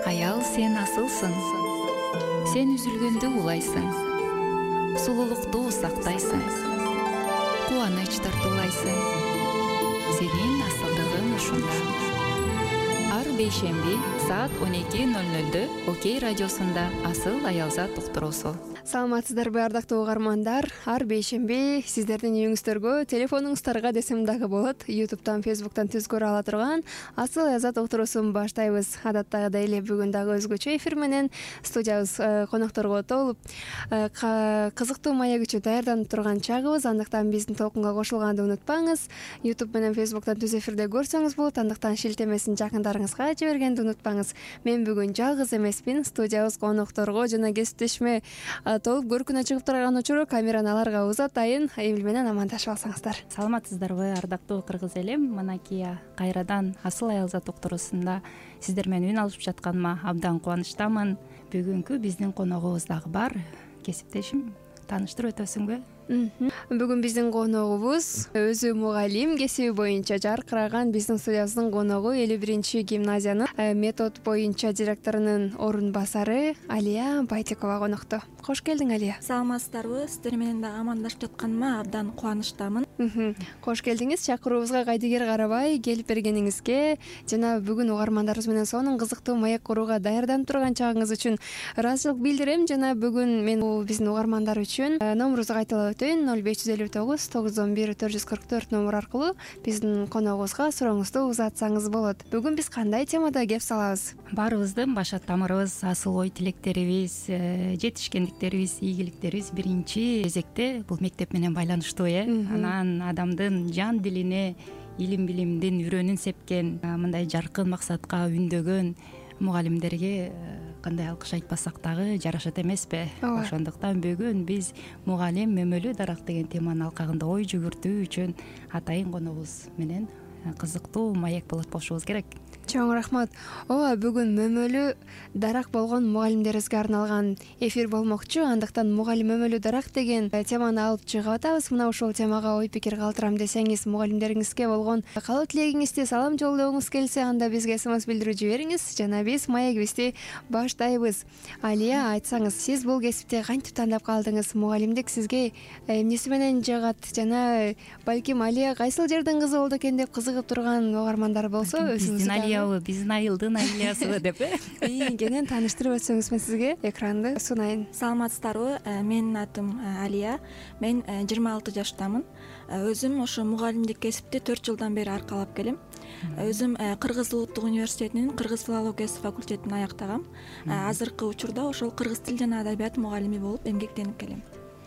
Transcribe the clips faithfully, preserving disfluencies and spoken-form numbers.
Аял, сен асылсың. Сен үзүлгөндө улайсың. Сулуулукту сактайсың. Кубаныч тартуулайсың. Сенин асылдыгың ушунда. Ар бейшемби саат он эки ноль нольдө Окей радиосунда Асыл аялзат уктуруусу. Саламатсыздарбы, ардактуу угармандар. Ар бейшемби сиздердин үйүңүздөргө, телефонуңуздарга десем дагы болот, ютубтан, фейсбуктан түз көрө ала турган Асыл аялзат уктуруусун баштайбыз. Адаттагыдай эле бүгүн дагы өзгөчө эфир менен студиябыз конокторго толуп, кызыктуу маек үчүн даярданып турган чагыбыз. Андыктан биздин толкунга кошулганды унутпаңыз. Ютуб менен фейсбуктан түз эфирде көрсөңүз болот. Андыктан шилтемесин жакындарыңызга жибергенди унутпаңыз. Мен бүгүн жалгыз эмеспин. Студиябыз конокторго жана кесиптешиме толуп көркүнө чыгып турган учуру камераны аларга узатайын. Эмил менен амандашып алсаңыздар. Саламатсыздарбы, ардактуу кыргыз элем. Манакей кайрадан Асыл аялзат уктуруусунда сиздер менен үн алышып жатканыма абдан кубанычтамын. Бүгүнкү биздин коногубуз дагы бар. Кесиптешим, тааныштырып өтөсүңбү? Бүгүн биздин коногубуз өзү мугалим, кесиби боюнча жаркыраган биздин студиябыздын коногу элүү биринчи гимназиянын метод боюнча директорунун орун басары Алия Байтекова конокто. Кош келдиң, Алия. Саламатсыздарбы, сиздер менен дагы амандашып жатканыма абдан кубанычтамын. Кош келдиңиз. Чакыруубузга кайдыгер карабай келип бергениңизге жана бүгүн угармандарыбыз менен сонун кызыктуу маек курууга даярданып турган чагыңыз үчүн ыраазычылык билдирем. Жана бүгүн мен биздин угармандар үчүн номурубузду кайталап өтөйүн. ноль беш жүз элүү тогуз тогуз жүз он бир төрт жүз кырк төрт номер аркылуу биздин коногубузга сурооңузду узатсаңыз болот. Бүгүн биз кандай темада кеп салабыз? Баарыбыздын баша тамырыбыз, асыл ой тилектерибиз, жетишкендиктерибиз, ийгиликтерибиз биринчи кезекте бул мектеп менен байланыштуу, э. Анан адамдын жан дилине илим билимдин үрөнүн сепкен, мындай жаркын максатка үндөгөн мугалимдерге кандай алкыш айтпасак дагы жарашат эмеспи? Ошондуктан бүгүн биз мугалим мөмөлүү дарак деген теманын алкагында ой жүгүртүү үчүн атайын коногубуз менен кызыктуу маек болот болушубуз керек. Чоң рахмат. Ооба, бүгүн мөмөлүү дарак болгон мугалимдерибизге арналган эфир болмокчу. Андыктан мугалим мөмөлүү дарак деген теманы алып чыгып атабыз. Мына ушул темага ой пикир калтырам десеңиз, мугалимдериңизге болгон каалоо тилегиңизди, салам жолдогуңуз келсе, анда бизге смс билдирүү жибериңиз жана биз маегибизди баштайбыз. Алия, айтсаңыз, сиз бул кесипти кантип тандап калдыңыз? Мугалимдик сизге эмнеси менен жагат? Жана балким Алия кайсыл жердин кызы болду экен деп кызыгып турган угармандар болсо, өзүңүз биздин айылдын Алиясыбы деп, э? Кенен тааныштырып өтсөңүз мен сизге экранды сунайын. Саламатсыздарбы, менин атым Алия. Мен жыйырма алты жаштамын. Өзүм ошо мугалимдик кесипти төрт жылдан бери аркалап келем. Өзүм Кыргыз Улуттук университетинин кыргыз филологиясы факультетин аяктагам. Азыркы учурда ошол кыргыз тил жана адабият мугалими болуп эмгектенип келем.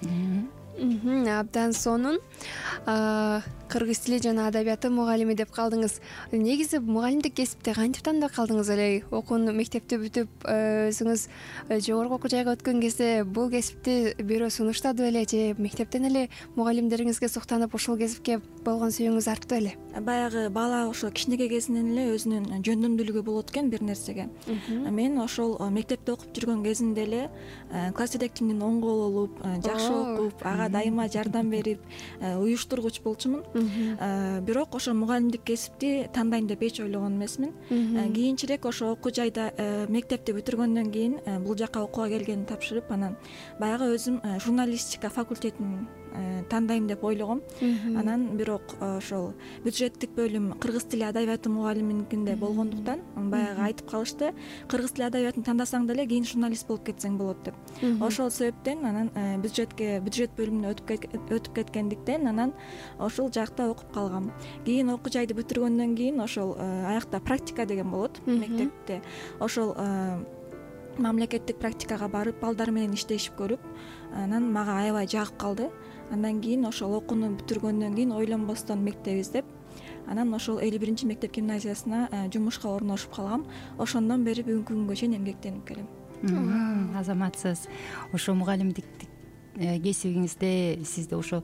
Абдан сонун. Кыргыз тили жана адабияты мугалими деп калдыңыз. Негизи мугалимдик кесипти кантип тандап калдыңыз эле? Окууну мектепти бүтүп, өзүңүз жогорку окуу жайга өткөн кезде бул кесипти бирөө сунуштады беле же мектептен эле мугалимдериңизге суктанып ушул кесипке болгон сүйүүңүз артты беле? Баягы бала ошо кичинекей кезинен эле өзүнүн жөндөмдүүлүгү болот экен бир нерсеге. Мен ошол мектепте окуп жүргөн кезимде эле класс жетекчимдин оң колу болуп, жакшы окуп, ага дайыма жардам берип, уюштургуч болчумун. Бирок ошо мугалимдик кесипти тандайм деп эч ойлогон эмесмин. Кийинчерээк ошо окуу жайда мектепти бүтүргөндөн кийин бул жака окууга келгенди тапшырып, анан баягы өзүм журналистика факультетин тандайм деп ойлогом. Анан бирок ошол бюджеттик бөлүм кыргыз тили адабияты мугалиминикинде болгондуктан баягы айтып калышты, кыргыз тили адабиятын тандасаң деле кийин журналист болуп кетсең болот деп. Ошол себептен анан бюджетке бюджет бөлүмүнө өтүп кеткендиктен анан ошол жакта окуп калгам. Кийин окуу жайды бүтүргөндөн кийин ошол аякта практика деген болот мектепте. Ошол мамлекеттик практикага барып, балдар менен иштешип көрүп, анан мага аябай жагып калды. Андан кийин ошол окууну бүтүргөндөн кийин ойлонбостон мектеп издеп, анан ошол элүү биринчи мектеп гимназиясына жумушка орношуп калгам. Ошондон бери бүгүнкү күнгө чейин эмгектенип келем. Азаматсыз. Ошо мугалимдик кесибиңизде сизде ошо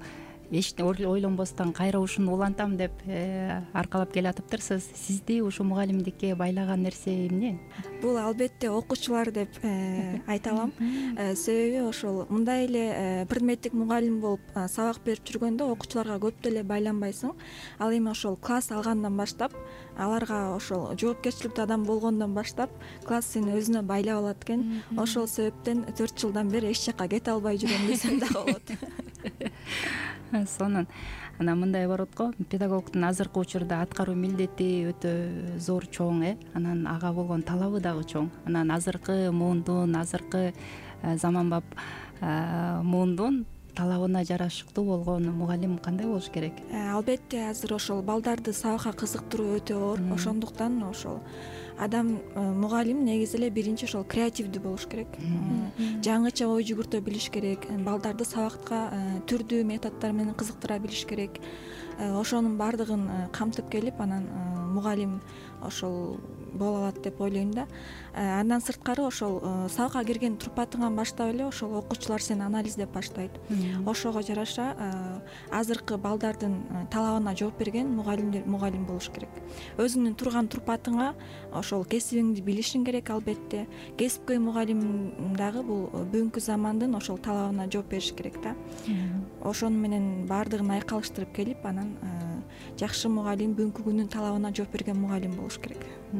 эч ойлонбостон кайра ушуну улантам деп аркалап келатыптырсыз. Сизди ушу мугалимдикке байлаган нерсе эмне? Бул албетте окуучулар деп айта алам. Себеби ошол мындай эле предметтик мугалим болуп сабак берип жүргөндө окуучуларга көп деле байланбайсың. Ал эми ошол класс алгандан баштап, аларга ошол жоопкерчиликтүү адам болгондон баштап класс сени өзүнө байлап алат экен. Ошол себептен төрт жылдан бери эч жакка кете албай жүрөм десем дагы болот. Сонун анан мындай барат го, педагогдун азыркы учурда аткаруу милдети өтө зор, чоң, э анан ага болгон талабы дагы чоң. Анан азыркы муундун, азыркы заманбап муундун талабына жарашыктуу болгон мугалим кандай болуш керек? Албетте азыр ошол балдарды сабакка кызыктыруу өтө оор. Ошондуктан ошол адам мугалим негизи эле биринчи ошол креативдүү болуш керек. Жаңыча ой жүгүртө билиш керек. Балдарды сабакка түрдүү методдор менен кызыктыра билиш керек. Ошонун баардыгын камтып келип, анан мугалим ошол боло алат деп ойлойм да. Андан сырткары ошол сабакка кирген турпатыңан баштап эле ошол окуучулар сени анализдеп баштайт. Ошого жараша азыркы балдардын талабына жооп берген мугалимдер мугалим болуш керек. Өзүңдүн турган турпатыңа ошол кесибиңди билишиң керек. Албетте кесипкөй мугалим дагы бул бүгүнкү замандын ошол талабына жооп бериш керек да. Ошону менен баардыгын айкалыштырып келип, анан жакшы мугалим, бүгүнкү күндүн талабына жооп берген мугалим болуш керек.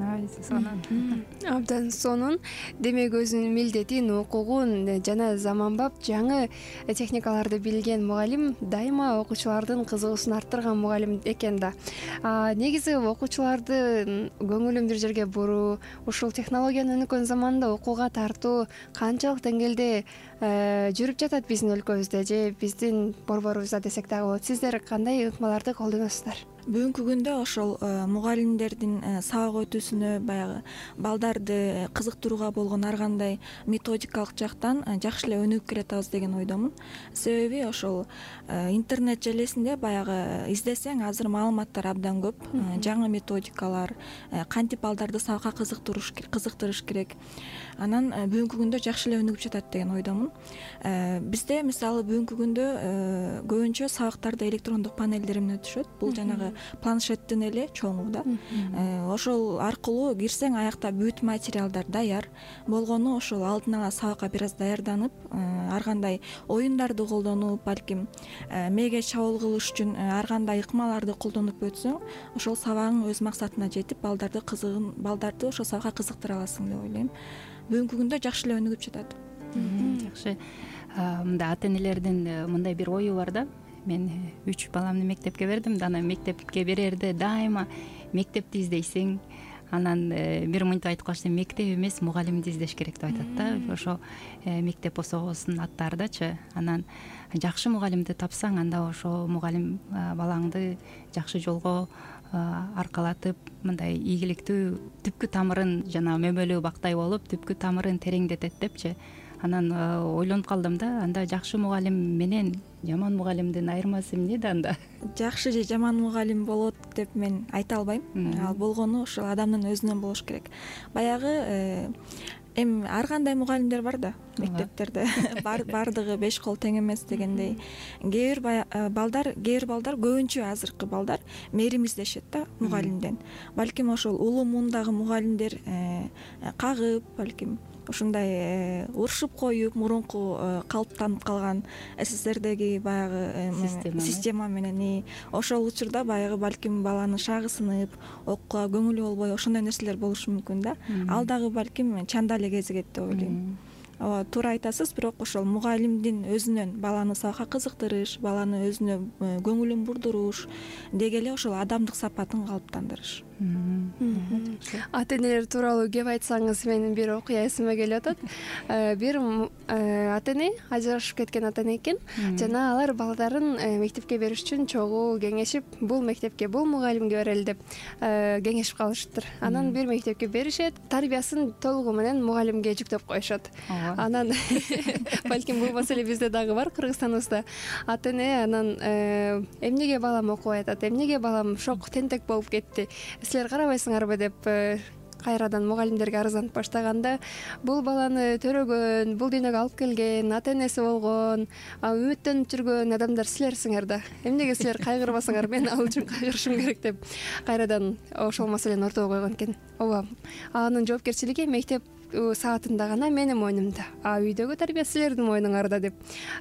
Абдан сонун. Демек өзүнүн милдетин, укугун жана заманбап жаңы техникаларды билген мугалим дайыма окуучулардын кызыгуусун арттырган мугалим экен да. Негизи окуучуларды көңүлүн бир жерге буруу, ушул технологиянын өнүккөн заманда окууга тартуу канчалык деңгээлде жүрүп жатат биздин өлкөбүздө же биздин борборубузда десек дагы болот. Сиздер кандай ыкмаларды колдоносуздар? Бүгүнкү күндө ошол мугалимдердин сабак өтүүсүнө баягы балдарды кызыктырууга болгон ар кандай методикалык жактан жакшы эле өнүгүп келатабыз деген ойдомун. Себеби ошол интернет желесинде баягы издесең азыр маалыматтар абдан көп, жаңы методикалар, кантип балдарды сабакка кызыктырыш кызыктырыш керек. Анан бүгүнкү күндө жакшы эле өнүгүп жатат деген ойдомун. Бизде мисалы бүгүнкү күндө көбүнчө сабактарды электрондук панелдер менен өтүшөт. Бул жанагы планшеттин эле чоңу да. Ошол аркылуу кирсең аякта бүт материалдар даяр болгону, ошол алдын ала сабакка бир аз даярданып, ар кандай оюндарды колдонуп, балким мээге чабуул кылыш үчүн ар кандай ыкмаларды колдонуп өтсөң, ошол сабагың өз максатына жетип, балдарды кызыгын балдарды ошол сабакка кызыктыра аласың деп ойлойм. Бүгүнкү күндө жакшы эле өнүгүп жатат. Жакшы. Мында ата энелердин мындай бир ою бар да. Мен үч баламды мектепке бердим да, анан мектепке берерде дайыма мектепти издейсиң, анан бир мынтип айтып калышты, мектеп эмес, мугалимди издеш керек деп айтат да. Ошо мектеп босогосун аттардачы. Анан жакшы мугалимди тапсаң, анда ошо мугалим балаңды жакшы жолго аркалатып, мындай ийгиликтүү түпкү тамырын жана мөмөлүү бактай болуп, түпкү тамырын тереңдетет депчи. Анан ойлонуп калдым да, анда жакшы мугалим менен жаман мугалимдин айырмасы эмне да анда? Жакшы же жаман мугалим болот деп мен айта албайм. Ал болгону ошол адамдын өзүнөн болуш керек. Баягы эми ар кандай мугалимдер бар да мектептерде. Бардыгы беш кол тең эмес дегендей. Кээ бир балдар, кээ бир балдар, көбүнчө азыркы балдар мээрим издешет да мугалимден. Балким ошол улуу муундагы мугалимдер кагып, балким ушундай урушуп коюп, мурунку калыптанып калган СССРдеги баягы система менен ошол учурда баягы балким баланын шагы сынып, окууга көңүлү болбой, ошондой нерселер болушу мүмкүн да. Ал дагы балким чанда эле кезигет деп ойлойм. Ооба, туура айтасыз, бирок ошол мугалимдин өзүнөн баланы сабакка кызыктырыш, баланы өзүнө көңүлүн бурдуруш, деги эле ошол адамдык сапатын калыптандырыш. Ата энелер тууралуу кеп айтсаңыз, менин бир окуя эсиме келип атат. Бир ата эне, ажырашып кеткен ата эне экен, жана алар балдарын мектепке бериш үчүн чогуу кеңешип, бул мектепке, бул мугалимге берели деп кеңешип калышыптыр. Анан бир мектепке беришет, тарбиясын толугу менен мугалимге жүктөп коюшат. Анан балким бул маселе бизде дагы бар, Кыргызстаныбызда. Ата эне анан эмнеге балам окубай атат, эмнеге балам шок тентек болуп кетти, силер карабайсыңарбы деп кайрадан мугалимдерге арызданып баштаганда бул баланы төрөгөн, бул дүйнөгө алып келген, ата энеси болгон, үмүттөнүп жүргөн адамдар силерсиңер да. Эмнеге силер кайгырбасаңар, мен ал үчүн кайгырышым керек деп кайрадан ошол маселени ортого койгон экен. Ооба, анын жоопкерчилиги мектеп саатында гана менин мойнумда, а үйдөгү тарбия силердин мойнуңарда деп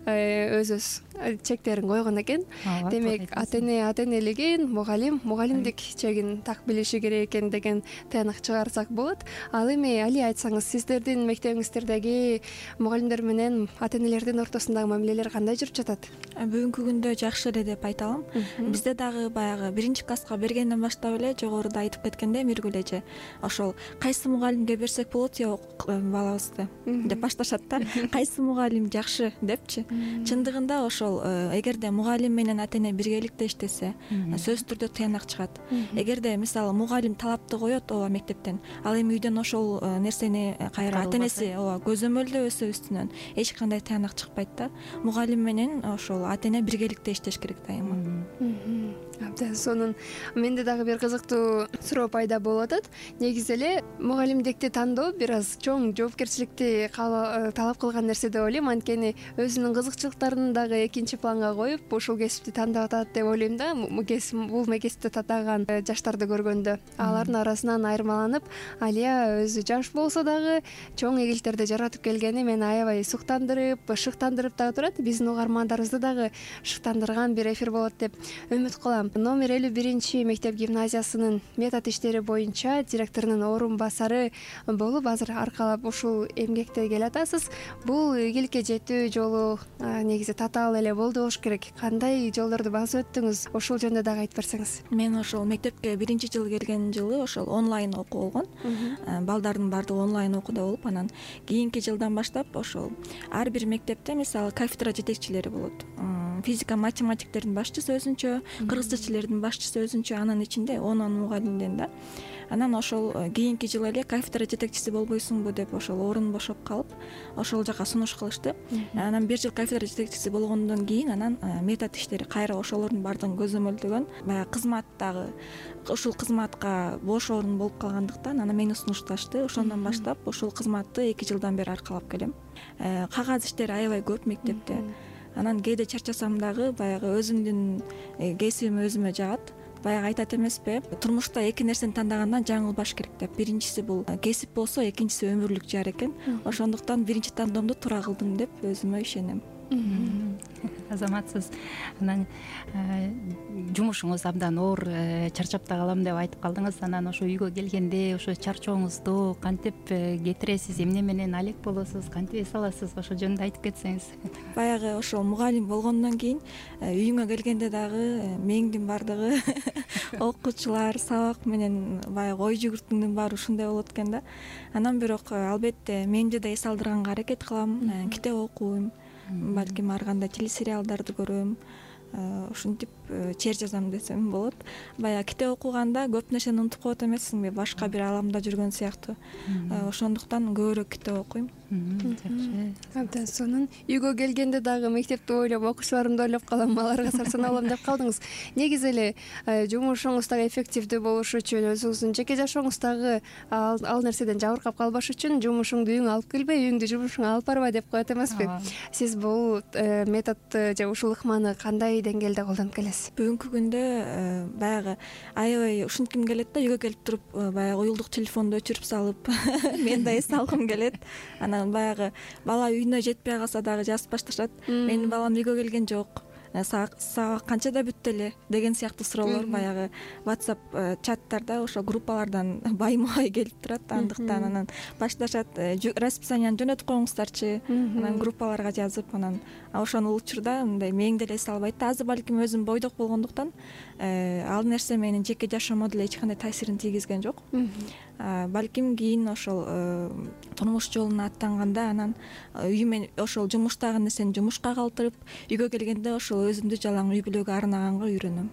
өз өз чектерин койгон экен. Демек ата эне ата энелигин, мугалим мугалимдик чегин так билиши керек экен деген тыянак чыгарсак болот. Ал эми Али, айтсаңыз, сиздердин мектебиңиздердеги мугалимдер менен ата энелердин ортосундагы мамилелер кандай жүрүп жатат? Бүгүнкү күндө жакшы эле деп айта алам. Бизде дагы баягы биринчи класска бергенден баштап эле жогоруда айтып кеткендей Миргүл эже, ошол кайсы мугалимге берсек болот же балабызды деп башташат да. Кайсы мугалим жакшы депчи. Чындыгында ошол эгерде мугалим менен ата эне биргеликте иштесе, сөзсүз түрдө тыянак чыгат. Эгерде мисалы мугалим талапты коет ооба мектептен, ал эми үйдөн ошол нерсени кайра ата энеси ооба көзөмөлдөбөсө үстүнөн эч кандай тыянак чыкпайт да. Мугалим менен ошол ата эне биргеликте иштеш керек дайыма. Абдан сонун. Менде дагы бир кызыктуу суроо пайда болуп атат. Негизи эле мугалимдикти тандоо бир аз чоң жоопкерчиликти талап кылган нерсе деп ойлойм. Анткени өзүнүн кызыкчылыктарын дагы экинчи планга коюп, ушул кесипти тандап атат деп ойлойм да. Бул кесипти татаган жаштарды көргөндө алардын арасынан айырмаланып, Алия өзү жаш болсо дагы чоң ийгиликтерди жаратып келгени мени аябай суктандырып, шыктандырып дагы турат. Биздин угармандарыбызды дагы шыктандырган бир эфир болот деп үмүт кылам. Номер элүү биринчи мектеп гимназиясынын метод иштери боюнча директорунун орун басары болуп азыр аркалап ушул эмгекте келатасыз. Бул ийгиликке жетүү жолу негизи татаал эле болду болуш керек. Кандай жолдорду басып өттүңүз? Ошол жөнүндө дагы айтып берсеңиз. Мен ошол мектепке биринчи жылы келген жылы ошол онлайн окуу болгон. Балдардын баардыгы онлайн окууда болуп, анан кийинки жылдан баштап ошол ар бир мектепте мисалы кафедра жетекчилери болот. Физика, математиктердин башчысы өзүнчө, кыргызча тилердин башчысы өзүнчө, анын ичинде он он мугалимден да. Анан ошол кийинки жылы эле кафедра жетекчиси болбойсуңбу деп ошол орун бошоп калып, ошол жака сунуш кылышты. Анан бир жыл кафедра жетекчиси болгондон кийин анан метод иштери кайра ошолордун баардыгын көзөмөлдөгөн. Баягы кызматтагы ушул кызматка бош орун болуп калгандыктан анан мени сунушташты. Ошондон баштап ушул кызматты эки жылдан бери аркалап келем. Кагаз иштери аябай көп мектепте. Анан кээде чарчасам дагы баягы өзүмдүн кесибим өзүмө жагат. Баягы айтат эмеспи, турмушта эки нерсени тандагандан жаңылбаш керек деп. Биринчиси бул кесип болсо, экинчиси өмүрлүк жар экен. Ошондуктан биринчи тандоомду туура кылдым деп өзүмө ишенем. Азаматсыз. Анан жумушуңуз абдан оор, чарчап да калам деп айтып калдыңыз. Анан ошо үйгө келгенде ошо чарчооңузду кантип кетиресиз, эмне менен алек болосуз, кантип эс аласыз? Ошол жөнүндө айтып кетсеңиз. Баягы ошол мугалим болгондон кийин үйүңө келгенде дагы мээңдин баардыгы окуучулар, сабак менен баягы ой жүгүртүүнүн баары ушундай болот экен да. Анан бирок албетте мээңди да эс алдырганга аракет кылам, китеп окуйм. Балким ар кандай телесериалдарды көрөм, ушинтип чер жазам десем болот. Баягы китеп окуганда көп нерсени унутуп коет эмессиңби, башка бир ааламда жүргөн сыяктуу. Ошондуктан көбүрөөк китеп окуйм. Жакшы. Абдан сонун. Үйгө келгенде дагы мектепти ойлоп, окуучуларымды ойлоп калам, аларга сарсанаа болом деп калдыңыз. Негизи эле жумушуңуз дагы эффективдүү болуш үчүн, өзүңүздүн жеке жашооңуз дагы ал нерседен жабыркап калбаш үчүн жумушуңду үйүңө алып келбей, үйүңдү жумушуңа алып барбай деп коет эмеспи? Сиз бул методду же ушул ыкманы кандай деңгээлде колдонуп келесиз? Бүгүнкү күндө баягы аябай ушинтким келет да, үйгө келип туруп баягы уюлдук телефонду өчүрүп салып, мен да эс алгым келет. Анан баягы бала үйүнө жетпей калса дагы жазып башташат. Менин балам үйгө келген жок, сабак канчада бүттү эле деген сыяктуу суроолор баягы WhatsApp чаттарда, ошо группалардан байма-бай келип турат. Андыктан анан башташат, расписанияны жөнөтүп коюңуздарчы, анан группаларга жазып, анан ошол учурда мындай мээңде эле эс албайт да. Азыр балким өзүм бойдок болгондуктан ал нерсе менин жеке жашоомо деле эч кандай таасирин тийгизген жок. Балким кийин ошол турмуш жолуна аттанганда анан үйүмө ошол жумуштагы нерсени жумушка калтырып, үйгө келгенде ошол өзүмдү жалаң үй бүлөгө арнаганга үйрөнөм.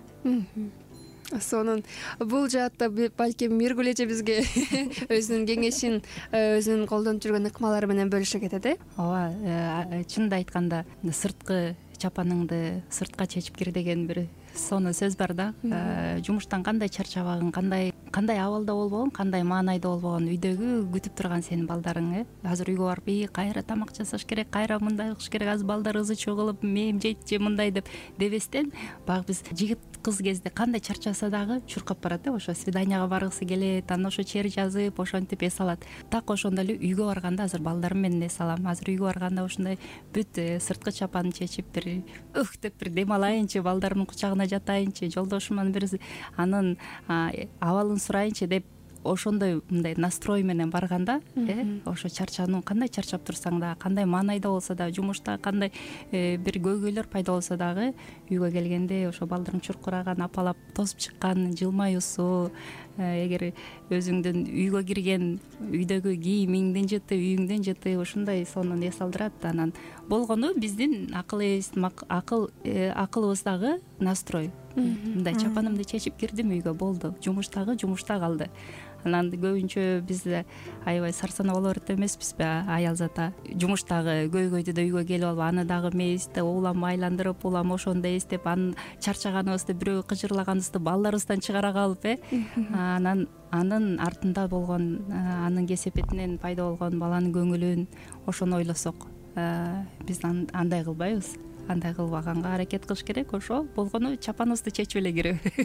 Сонун. Бул жаатта балким Миргүл эже бизге өзүнүн кеңешин, өзүнүн колдонуп жүргөн ыкмалары менен бөлүшө кетет, э? Ооба, чынында айтканда сырткы чапаныңды сыртка чечип кир деген бир сонун сөз бар да. Жумуштан кандай чарчабагың, кандай кандай абалда болбогон, кандай маанайда болбогон, үйдөгү күтүп турган сенин балдарың э азыр үйгө барып ии кайра тамак жасаш керек, кайра мындай кылыш керек, азыр балдар ызы чуу кылып мем жейт же мындай деп дебестен, баягы биз жигит кыз кезде кандай чарчаса дагы чуркап барат э, ошо свиданияга баргысы келет, анан ошо чер жазып ошентип эс алат. Так ошондой эле үйгө барганда азыр балдарым менен эс алам. Азыр үйгө барганда ушундай бүт сырткы чапанын чечип бир ух деп бир дем алайынчы, балдарымдын кучагына жатайынчы, жолдошуман бир анын абалын сурайынчы деп ошондой мындай настрой менен барганда э ошо чарчануу, кандай чарчап турсаң да, кандай маанайда болсо да, жумушта кандай бир көйгөйлөр пайда болсо дагы үйгө келгенде ошо балдарың чуркураган, апалап тосуп чыккан жылмаюусу, эгер өзүңдүн үйгө кирген үйдөгү кийимиңдин жыты, үйүңдүн жыты ушундай сонун эс алдырат. Анан болгону биздин акыл акыл акылыбыздагы настрой. Мындай чапанымды чечип кирдим үйгө, болду, жумуштагы жумушта калды. Анан көбүнчө биз аябай сарсанаа боло берет эмеспизби, аял зата жумуштагы көйгөйдү да үйгө келип алып, аны дагы мээсте улам айландырып, улам ошондо эстеп, анын чарчаганыбызды, бирөө кыжырлаганыбызды балдарыбыздан чыгара калып э анан анын артында болгон, анын кесепетинен пайда болгон баланын көңүлүн ошону ойлосок, биз андай кылбайбыз, андай кылбаганга аракет кылыш керек. Ошо болгону чапаныбызды чечип эле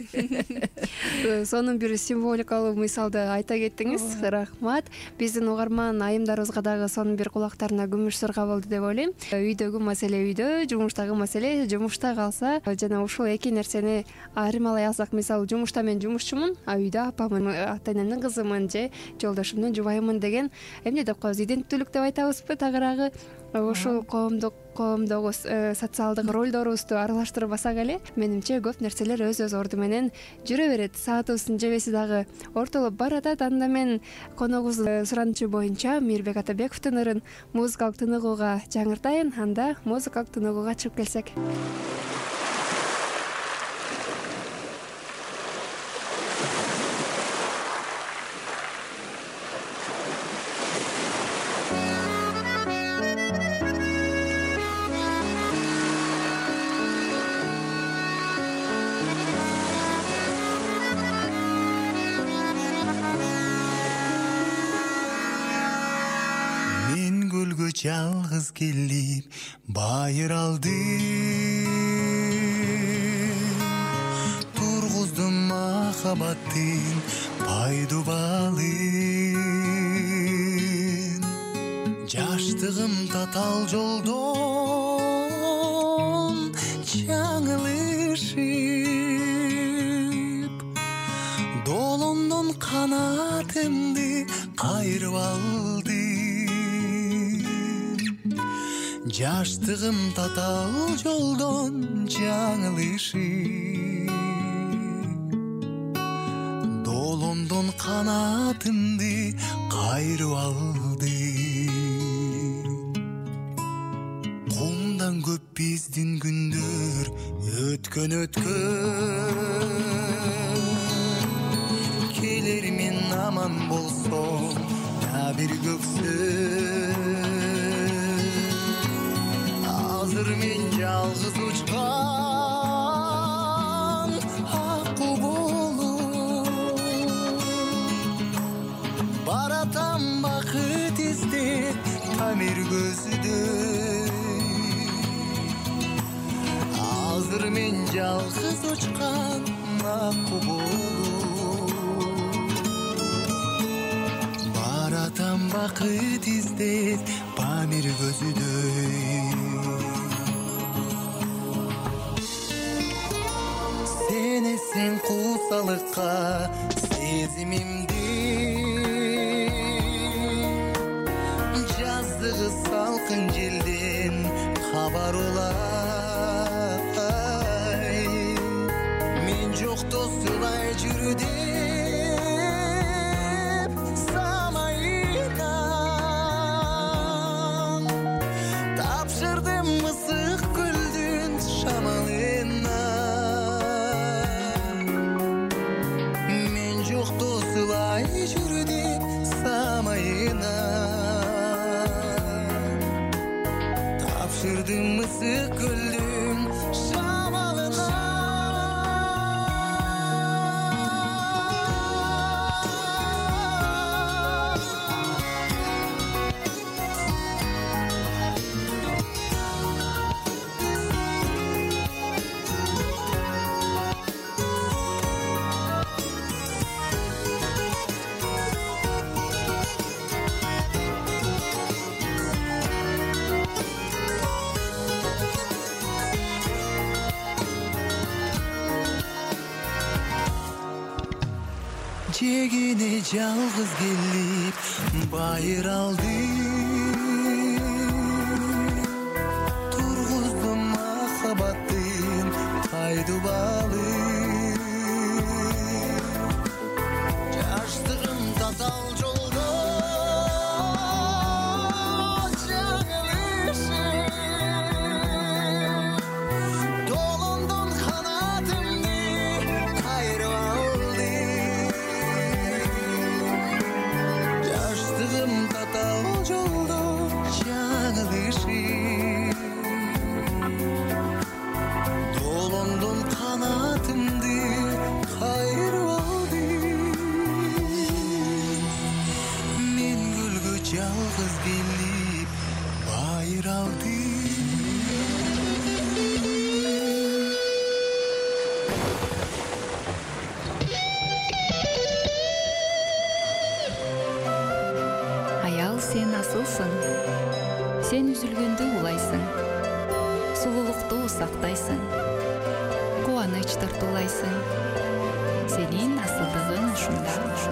киребиз. Сонун бир символикалуу мисалды айта кеттиңиз, рахмат. Биздин угарман айымдарыбызга дагы сонун бир кулактарына күмүш сырга болду деп ойлойм. Үйдөгү маселе үйдө, жумуштагы маселе жумушта калса, жана ушул эки нерсени айырмалай алсак, мисалы жумушта мен жумушчумун, а үйдө апамын, ата энемдин кызымын же жолдошумдун жубайымын деген эмне деп коебуз, иденттүүлүк деп айтабызбы тагыраагы. Ушул коомдук коомдогу социалдык ролдорубузду аралаштырбасак эле, менимче көп нерселер өз өз орду менен жүрө берет. Саатыбыздын жебеси дагы ортолоп баратат. Анда мен коногубуздун суранычы боюнча Мирбек Атабековдун ырын музыкалык тыныгууга жаңыртайын. Анда музыкалык тыныгууга чыгып келсек. Жалгыз келип байыралды, тургуздум махабаттын пайдубалын. Жаштыгым татал жолдон жаңылышып, долондон канатымды кайрып алды. Жаштыгым татал жолдон жаңылышып, долондон канатымды кайрып алды. Кумдан көп биздин күндөр өткөн өткөн, келер мен аман болсом да бир көксөм. Азыр мен жалгыз учкан акку болуп, баратам бакыт издеп тамир көздөй. Азыр мен жалгыз учкан акку болуп, баратам бакыт издеп тамир көздөй. Сен кусалыкка сезимимди, жаздыгы салкын желден кабар улай. Мен жокто сылай жүрү деп самайынан тапшырдым мысык көлдүн шамалына. Сылай жүрү деп самайына тапшырдым мысык көлдүн кечегине жалгыз келип байыралды тургуздум махабаттын пайдубалы жаштыгым татал жолдо жаңылышым долондон канатымды кайрып алды жаштыгым татал жолдо жаңылышым долондон канатымды кайрып алды мен гүлгө жалгыз келип байыралды Аял, сен асылсың, сен үзүлгөндө улайсың, сулуулукту сактайсың, кубаныч тартуулайсың, сенин асылдыгың ушунда.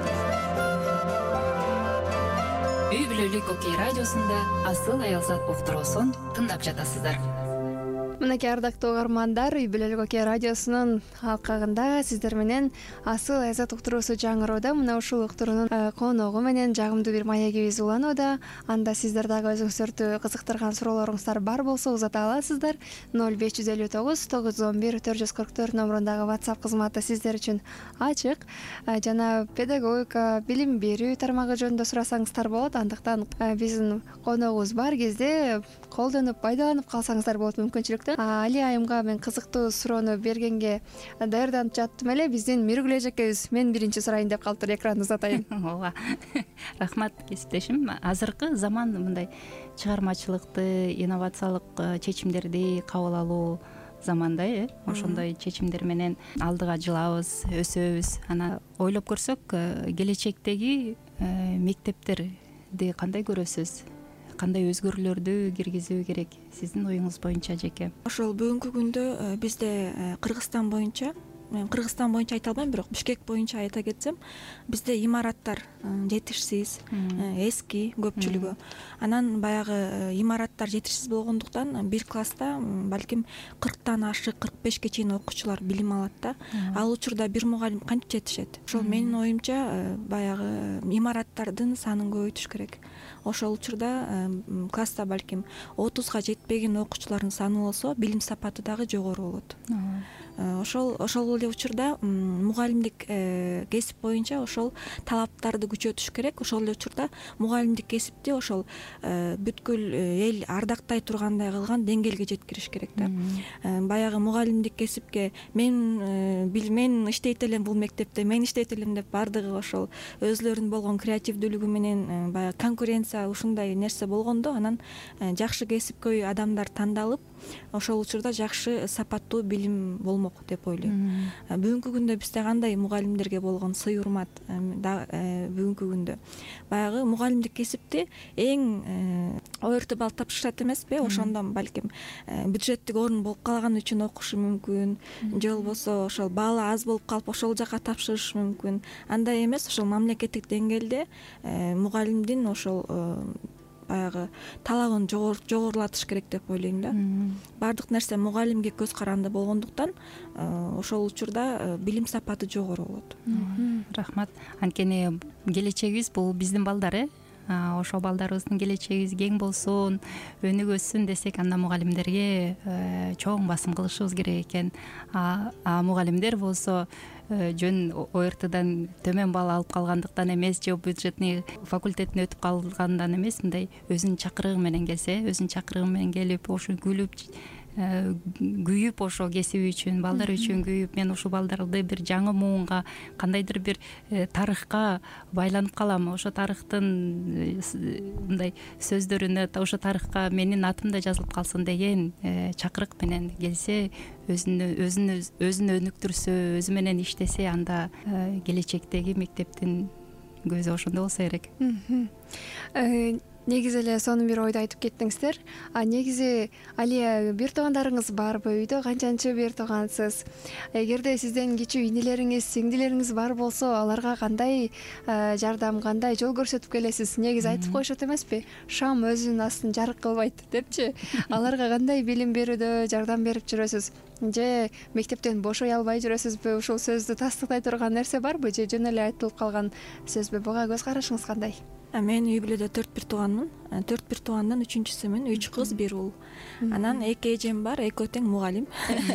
Үй бүлөлүк Окей радиосунда Асыл Аялзат уктуруусун тыңдап жатасыздар. Мынакей ардактуу угармандар, Үй бүлөлүк Окей радиосунун алкагында сиздер менен Асыл Аялзат уктуруусу жаңыроодо. Мына ушул уктуруунун коногу менен жагымдуу бир маегибиз уланууда. Анда сиздер дагы өзүңүздөрдү кызыктырган суроолоруңуздар бар болсо узата аласыздар. ноль беш жүз элүү тогуз тогуз жүз он бир төрт жүз кырк төрт номурундагы WhatsApp кызматы сиздер үчүн ачык. Жана педагогика, билим берүү тармагы жөнүндө сурасаңыздар болот. Андыктан биздин коногубуз бар кезде колдонуп, пайдаланып калсаңыздар болот мүмкүнчүлүктөн. Али айымга мен кызыктуу суроону бергенге даярданып жаттым эле. Биздин Миргүл эжекебиз мен биринчи сурайын деп калыптыр, экранды узатайын. ооба рахмат кесиптешим. Азыркы заман мындай чыгармачылыкты, инновациялык чечимдерди кабыл алуу заманда, э ошондой чечимдер менен алдыга жылабыз, өсөбүз. Ана ойлоп көрсөк, келечектеги мектептерди кандай көрөсүз? Кандай өзгөрүүлөрдү киргизүү керек сиздин оюңуз боюнча жеке? Ошол бүгүнкү күндө бизде Кыргызстан боюнча, мен Кыргызстан боюнча айта албайм, бирок Бишкек боюнча айта кетсем, бизде имараттар жетишсиз, эски көпчүлүгү. Анан баягы имараттар жетишсиз болгондуктан бир класста балким кырктан ашык, кырк бешке чейин окуучулар билим алат да. Ал учурда бир мугалим кантип жетишет? Ошол менин оюмча баягы имараттардын санын көбөйтүш керек. Ошол учурда класста балким отузга жетпеген окуучулардын саны болсо, билим сапаты дагы жогору болот. Ошол ошол эле учурда мугалимдик кесип боюнча ошол талаптарды күчөтүш керек. Ошол эле учурда мугалимдик кесипти ошол бүткүл эл ардактай тургандай кылган деңгээлге жеткириш керек да. Баягы мугалимдик кесипке мен мен иштейт элем бул мектепте, мен иштейт элем деп бардыгы ошол өзлөрүнүн болгон креативдүүлүгү менен баягы конкуренция ушундай нерсе болгондо, анан жакшы кесипкөй адамдар тандалып, ошол учурда жакшы сапаттуу билим болмок деп ойлойм. Бүгүнкү күндө бизде кандай мугалимдерге болгон сый урмат бүгүнкү күндө? Баягы мугалимдик кесипти эң орто балл тапшырат эмеспи? Ошондон балким бюджеттик орун болуп калган үчүн окушу мүмкүн, же болбосо ошол баллы аз болуп калып ошол жака тапшырышы мүмкүн. Андай эмес, ошол мамлекеттик деңгээлде мугалимдин ошол баягы талабын жогорулатыш керек деп ойлойм да. Бардык нерсе мугалимге көз каранды болгондуктан ошол учурда билим сапаты жогору болот. Рахмат. Анткени келечегибиз бул биздин балдар, э ошол балдарыбыздын келечеги кең болсун, өнүгөсүн десек, анда мугалимдерге чоң басым кылышыбыз керек экен. А мугалимдер болсо жөн ОРТдан төмөн балл алып калгандыктан эмес, же бюджетный факультетин өтүп калгандан эмес, мындай өзүнүн чакырыгы менен келсе, өзүнүн чакырыгы менен келип, ошо күлүп күйүп, ошо кесиби үчүн, балдар үчүн күйүп, мен ушул балдарды бир жаңы муунга, кандайдыр бир тарыхка байланып калам, ошо тарыхтын мындай сөздөрүнө, ошо тарыхка менин атым да жазылып калсын деген чакырык менен келсе, өзүн өзүн өзүн өнүктүрсө, өзү менен иштесе, анда келечектеги мектептин көзү ошондо болсо керек. негизи эле сонун бир ойду айтып кеттиңиздер. А негизи Алия, бир туугандарыңыз барбы? Үйдө канчанчы бир туугансыз? Эгерде сизден кичүү инилериңиз, сиңдилериңиз бар болсо, аларга кандай жардам, кандай жол көрсөтүп келесиз? Негизи айтып коюшат эмеспи? Шам өзүнүн астын жарык кылбайт депчи. Аларга кандай билим берүүдө жардам берип жүрөсүз? Же мектептен бошой албай жүрөсүзбү? Ушул сөздү тастыктай турган нерсе барбы? Же жөн эле айтылып калган сөзбү? Буга көз карашыңыз кандай? Мен үй бүлөдө төрт бир тууганмын. төрт бир туугандан үчүнчүсүмүн. үч кыз, бир уул. Анан эки эжем бар, экөө тең мугалим.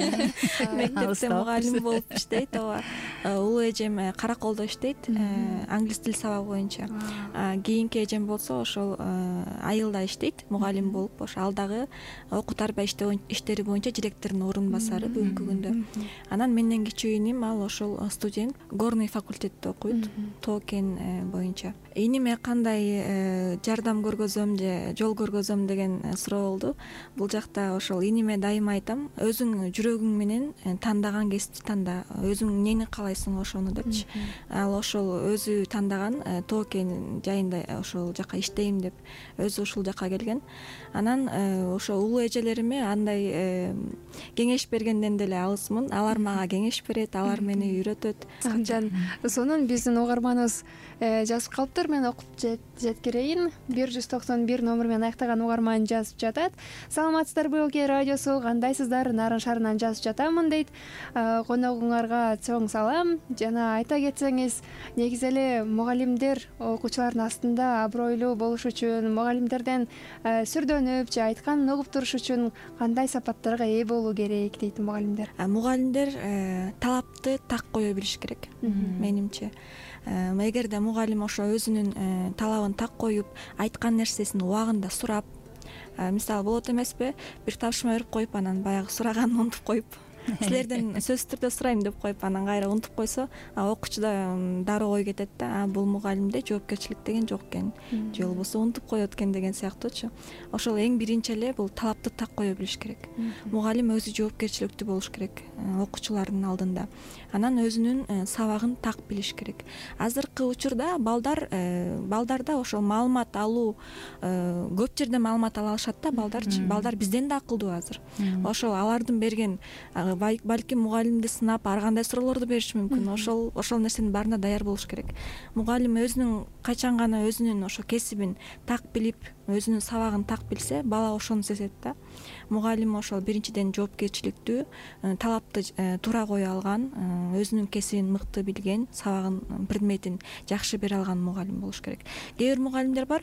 Мектепте мугалим болуп иштейт. Ооба. Улуу эжем Караколдо иштейт, англис тил сабагы боюнча. Кийинки эжем болсо ошол айылда иштейт, мугалим болуп. Ошо ал дагы окуу тарбия иштери боюнча директордун орун басары бүгүнкү күндө. Анан менден кичүү иним, ал ошол студент, горный факультетте окуйт, тоо кен боюнча. Иниме кандай жардам көргөзөм же жол көргөзөм деген суроо болду. Бул жакта ошол иниме дайыма айтам, өзүң жүрөгүң менен тандаган кесипти танда, өзүң эмнени каалайсың ошону депчи. Ал ошол өзү тандаган тоо кен жайында ошол жака иштейм деп өзү ушул жака келген. Анан ошо улуу эжелериме андай кеңеш бергенден деле алысмын. Алар мага кеңеш берет, алар мени үйрөтөт. Жан, сонун биздин угарманыбыз жазып калыптыр, мен окуп жеткирейин. бир жүз токсон бир номер менен аяктаган угарман жазып жатат. Саламатсыздарбы, Окей радиосу, кандайсыздар? Нарын шаарынан жазып жатамын дейт. Коногуңарга чоң салам. Жана айта кетсеңиз, негизи эле мугалимдер окуучулардын астында абройлуу болуш үчүн, мугалимдерден сүрдөнүп же айтканын угуп туруш үчүн кандай сапаттарга ээ болуу керек дейт мугалимдер? Мугалимдер талапты так кое билиш керек, менимче. Эгерде мугалим ошо өзүнүн талабын так коюп, айткан нерсесин убагында сурап, мисалы болот эмеспи, бир тапшырма берип коюп, анан баягы сураганын унутуп коюп, силерден сөзсүз түрдө сурайм деп коюп, анан кайра унутуп койсо, окуучуда дароо ой кетет да, бул мугалимде жоопкерчилик деген жок экен, же болбосо унутуп коет экен деген сыяктуучу. Ошол эң биринчи эле бул талапты так кое билиш керек. Мугалим өзү жоопкерчиликтүү болуш керек окуучулардын алдында. Анан өзүнүн сабагын так билиш керек. Азыркы учурда балдар балдарда ошол маалымат алуу, көп жерден маалымат ала алышат да балдарчы. Балдар бизден да акылдуу азыр. Ошол алардын берген, балким мугалимди сынап, ар кандай суроолорду бериши мүмкүн. Ошол ошол нерсенин баарына даяр болуш керек. Мугалим өзүнүн качан гана өзүнүн ошо кесибин так билип, өзүнүн сабагын так билсе, бала ошону сезет да. Мугалим ошол биринчиден жоопкерчиликтүү, талапты туура кое алган, өзүнүн кесибин мыкты билген, сабагын, предметин жакшы бере алган мугалим болуш керек. Кээ бир мугалимдер бар,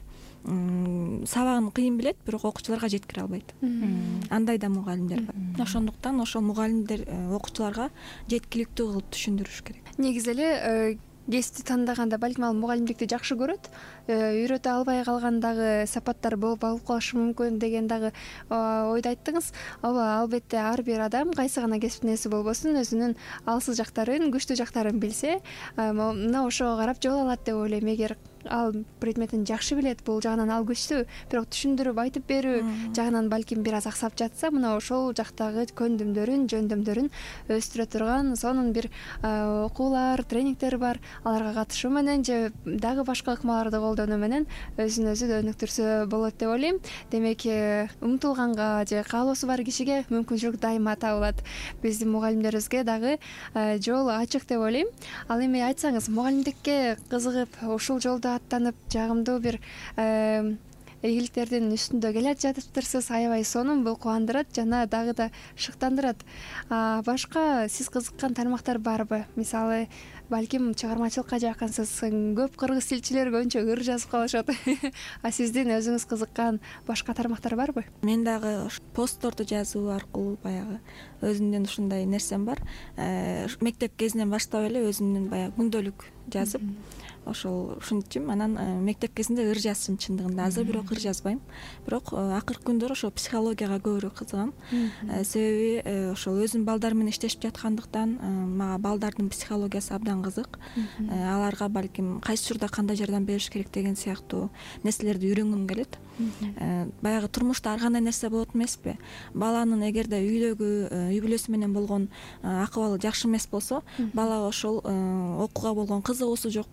сабагын кыйын билет, бирок окуучуларга жеткире албайт. Андай да мугалимдер бар. Ошондуктан ошол мугалимдер окуучуларга жеткиликтүү кылып түшүндүрүш керек. Негизи эле кесипти тандаганда балким ал мугалимдикти жакшы көрөт, үйрөтө албай калган дагы сапаттар болуп алып калышы мүмкүн деген дагы ойду айттыңыз. Ооба, албетте ар бир адам кайсы гана кесиптин ээси болбосун, өзүнүн алсыз жактарын, күчтүү жактарын билсе, мына ошого карап жол алат деп ойлойм. Эгер ал предметин жакшы билет, бул жагынан ал күчтүү, бирок түшүндүрүп айтып берүү жагынан балким бир аз аксап жатса, мына ошол жактагы көндүмдөрүн, жөндөмдөрүн өстүрө турган сонун бир окуулар, тренингдер бар. Аларга катышуу менен же дагы башка ыкмаларды колдонуу менен өзүн өзү өнүктүрсө болот деп ойлойм. Демек, умтулганга же каалоосу бар кишиге мүмкүнчүлүк дайыма табылат. Биздин мугалимдерибизге дагы жол ачык деп ойлойм. Ал эми айтсаңыз, мугалимдикке кызыгып, ушул жолдо аттанып, жагымдуу бир ийгиликтердин үстүндө келе жатыптырсыз. Аябай сонун, бул кубандырат жана дагы да шыктандырат. Башка сиз кызыккан тармактар барбы? Мисалы, балким чыгармачылыкка жакынсыз, көп кыргыз тилчилер көбүнчө ыр жазып калышат. А сиздин өзүңүз кызыккан башка тармактар барбы? Мен дагы постторду жазуу аркылуу баягы өзүмдүн ушундай нерсем бар. Мектеп кезинен баштап эле өзүмдүн баягы күндөлүк жазып, ошол ушинтчим. Анан мектеп кезинде ыр жазчым чындыгында. Азыр бирок ыр жазбайм. Бирок акыркы күндөрү ошо психологияга көбүрөөк кызыгам. Себеби ошол өзүм балдар менен иштешип жаткандыктан, мага балдардын психологиясы абдан кызык. Аларга балким кайсы учурда кандай жардам бериш керек деген сыяктуу нерселерди үйрөнгүм келет. Баягы турмушта ар кандай нерсе болот эмеспи? Баланын эгерде үйдөгү үй бүлөсү менен болгон акыбалы жакшы эмес болсо, бала ошол окууга болгон кызыгуусу жок болот,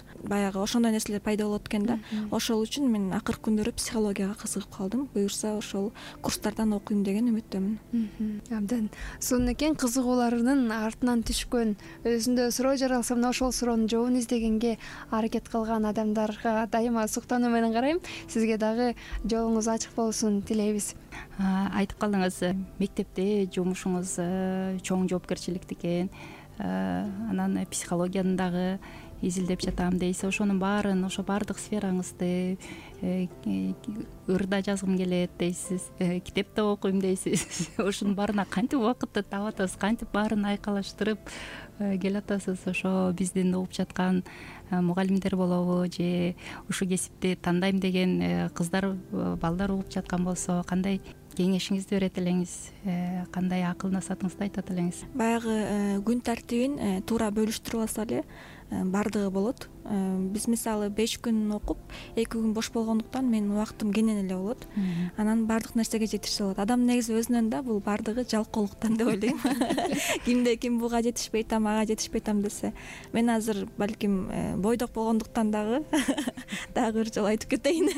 баягы ошондой нерселер пайда болот экен да. Ошол үчүн мен акыркы күндөрү психологияга кызыгып калдым. Буюрса ошол курстардан окуйм деген үмүттөмүн. Абдан сонун экен. Кызыгууларынын артынан түшкөн, өзүндө суроо жаралса мына ошол суроонун жообун издегенге аракет кылган адамдарга дайыма суктануу менен карайм. Сизге дагы жолуңуз ачык болсун тилейбиз. Айтып калдыңыз, мектепте жумушуңуз чоң жоопкерчиликтүү экен. Анан психологияны дагы изилдеп жатам дейсиз. Ошонун баарын, ошо баардык сфераңызды ырда жазгым келет дейсиз, китеп да окуйм дейсиз. Ошонун баарына кантип убакытты таап атасыз, кантип баарын айкалаштырып келатасыз? Ошо биздин угуп жаткан мугалимдер болобу же ушул кесипти тандайм деген кыздар, балдар угуп жаткан болсо кандай кеңешиңизди берет элеңиз, кандай акыл насаатыңызды айтат элеңиз? Баягы күн тартибин туура бөлүштүрүп алса эле баардыгы болот. Биз мисалы беш күн окуп, эки күн бош болгондуктан менин убактым кенен эле болот. Анан баардык нерсеге жетише алат. Адам негизи өзүнөн да бул баардыгы жалкоолуктан деп ойлойм. Кимде ким буга жетишпей атам, ага жетишпей атам десе, мен азыр балким бойдок болгондуктан дагы дагы бир жолу айтып кетейин.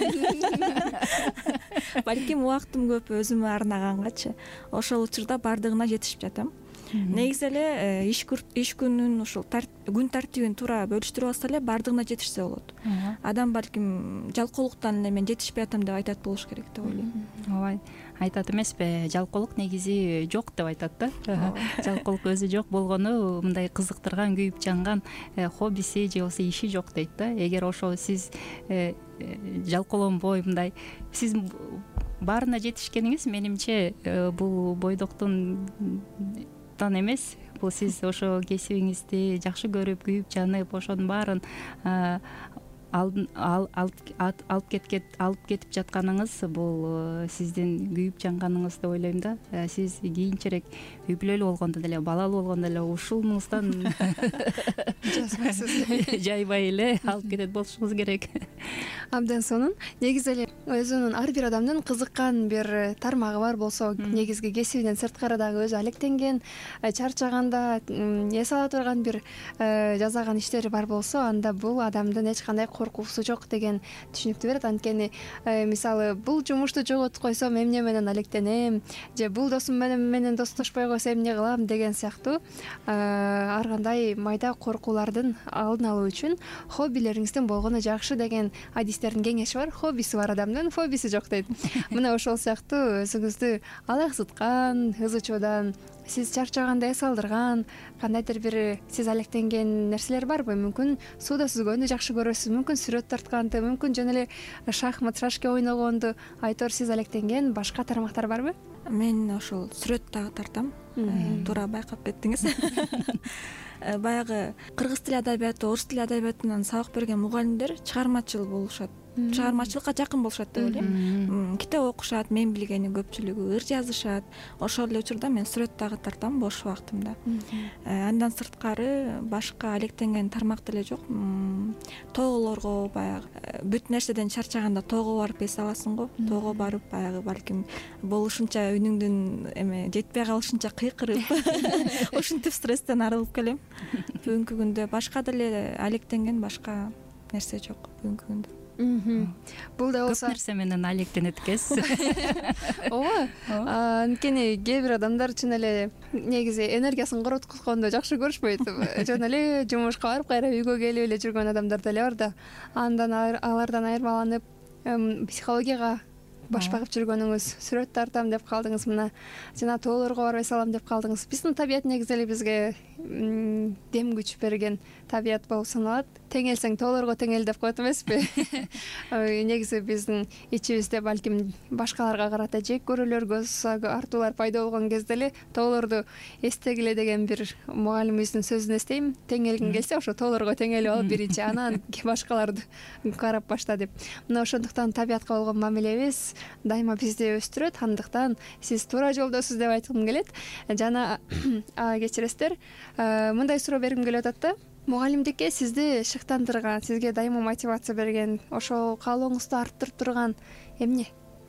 Балким убактым көп өзүмө арнагангачы. Ошол учурда баардыгына жетишип жатам. Негизи эле иш күнүн ушул күн тартибин туура бөлүштүрүп алса эле баардыгына жетишсе болот. Адам балким жалкоолуктан эле мен жетишпей атам деп айтат болуш керек деп ойлойм. Ооба, айтат эмеспи, жалкоолук негизи жок деп айтат да. Жалкоолук өзү жок болгону мындай кызыктырган, күйүп жанган хоббиси же болбосо иши жок дейт да. Эгер ошол сиз жалкоолонбой мындай сиз баарына жетишкениңиз, менимче бул бойдоктун эмес, бул сиз ошо кесибиңизди жакшы көрүп, күйүп жанып, ошонун баарын алып кетип жатканыңыз бул сиздин күйүп жанганыңыз деп ойлойм да. Сиз кийинчерээк үй бүлөлүү болгондо деле, балалуу болгондо деле ушунуңуздан жайбай эле алып кетет болушуңуз керек. Абдан сонун. Негизи эле өзүнүн ар бир адамдын кызыккан бир тармагы бар болсо, негизги кесибинен сырткары дагы өзү алектенген, чарчаганда эс ала турган бир жасаган иштери бар болсо, анда бул адамдын эч кандай коркуусу жок деген түшүнүктү берет. Анткени мисалы бул жумушту жоготуп койсом эмне менен алектенем, же бул досум менен достошпой койсо эмне кылам деген сыяктуу ар кандай майда коркуулардын алдын алуу үчүн хоббилериңиздин болгону жакшы деген адистердин кеңеши бар. Хоббиси бар адамдын фоббиси жок дейт. Мына ошол сыяктуу өзүңүздү алаксыткан, ызы чуудан, сиз чарчаганда эс алдырган кандайдыр бир сиз алектенген нерселер барбы? Мүмкүн сууда сүзгөндү жакшы көрөсүз, мүмкүн сүрөт тартканды, мүмкүн жөн эле шахмат, шашке ойногонду, айтор сиз алектенген башка тармактар барбы? Мен ошол сүрөт дагы тартам. Туура байкап кеттиңиз. Баягы кыргыз тили адабияты, орус тили адабиятынан сабак берген мугалимдер чыгармачыл болушат. Чыгармачылыкка жакын болушат деп ойлойм. Китеп окушат, мен билгени көпчүлүгү ыр жазышат. Ошол эле учурда мен сүрөт дагы тартам бош убактымда. Андан сырткары башка алектенген тармак деле жок. Тоголорго баягы бүт нерседен чарчаганда тоого барып эс аласың го. Тоого барып баягы балким болушунча үнүңдүн эме жетпей калышынча кыйкырып, ушинтип стресстен арылып келем. Бүгүнкү күндө башка деле алектенген башка нерсе жок бүгүнкү күндө. Бул да болсо көп нерсе менен алектенет экенсиз. Ооба. Анткени кээ бир адамдар чын эле негизи энергиясын короткотконду жакшы көрүшпөйт. Жөн эле жумушка барып, кайра үйгө келип эле жүргөн адамдар деле бар да. Андан алардан айырмаланып психологияга баш багып жүргөнүңүз, сүрөт тартам деп калдыңыз, мына жана тоолорго барып эс алам деп калдыңыз. Биздин табият негизи эле бизге дем күч берген табият болуп саналат. Теңелсең тоолорго теңел деп коет эмеспи? Негизи биздин ичибизде балким башкаларга карата жек көрүүлөр, көз артуулар пайда болгон кезде эле тоолорду эстегиле деген бир мугалимибиздин сөзүн эстейм. Теңелгиң келсе ошо тоолорго теңелип алып биринчи, анан башкаларды карап башта деп. Мына ошондуктан табиятка болгон мамилебиз дайыма бизди өстүрөт. Андыктан сиз туура жолдосуз деп айткым келет. Жана кечиресиздер, мындай суроо бергим келип атат да. Мугалимдикке сизди шыктандырган, сизге дайыма мотивация берген, ошол каалооңузду арттырып турган эмне?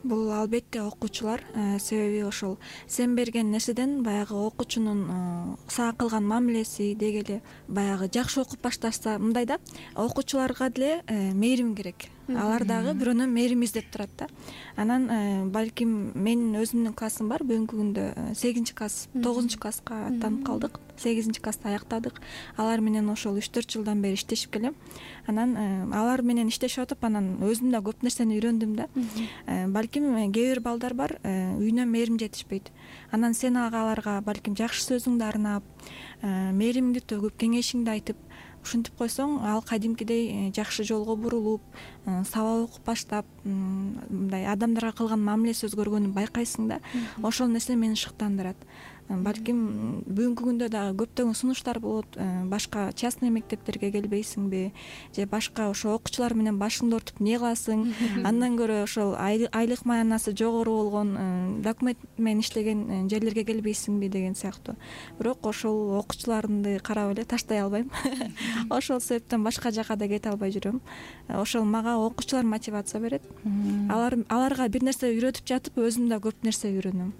Бул албетте окуучулар, себеби ошол сен берген нерседен баягы окуучунун сага кылган мамилеси деги эле баягы жакшы окуп башташса, мындай да, окуучуларга деле мээрим керек. Алар дагы бирөөнөн мээрим издеп турат да. Анан балким менин өзүмдүн классым бар, бүгүнкү күндө сегизинчи класс, тогузунчу класска аттанып калдык, сегизинчи класста аяктадык. Алар менен ошол үч төрт жылдан бери иштешип келем. Анан алар менен иштешип атып, анан өзүм да көп нерсени үйрөндүм да. Балким кээ бир балдар бар, үйүнөн мээрим жетишпейт. Анан сен аларга балким жакшы сөзүңдү арнап, мээримиңди төгүп, кеңешиңди айтып ушинтип койсоң, ал кадимкидей жакшы жолго бурулуп, сабак окуп баштап, мындай адамдарга кылган мамилеси өзгөргөнүн байкайсың да. Ошол нерсе мени шыктандырат. Балким бүгүнкү күндө дагы көптөгөн сунуштар болот, башка частный мектептерге келбейсиңби, же башка ошо окуучулар менен башыңды ортуп эмне кыласың, андан көрө ошол айлык маянасы жогору болгон документ менен иштеген жерлерге келбейсиңби деген сыяктуу. Бирок ошол окуучуларымды карап эле таштай албайм. Ошол себептен башка жака да кете албай жүрөм. Ошол мага окуучулар мотивация берет. Алар аларга бир нерсе үйрөтүп жатып, өзүм да көп нерсе үйрөнөм.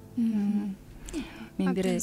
Мен бир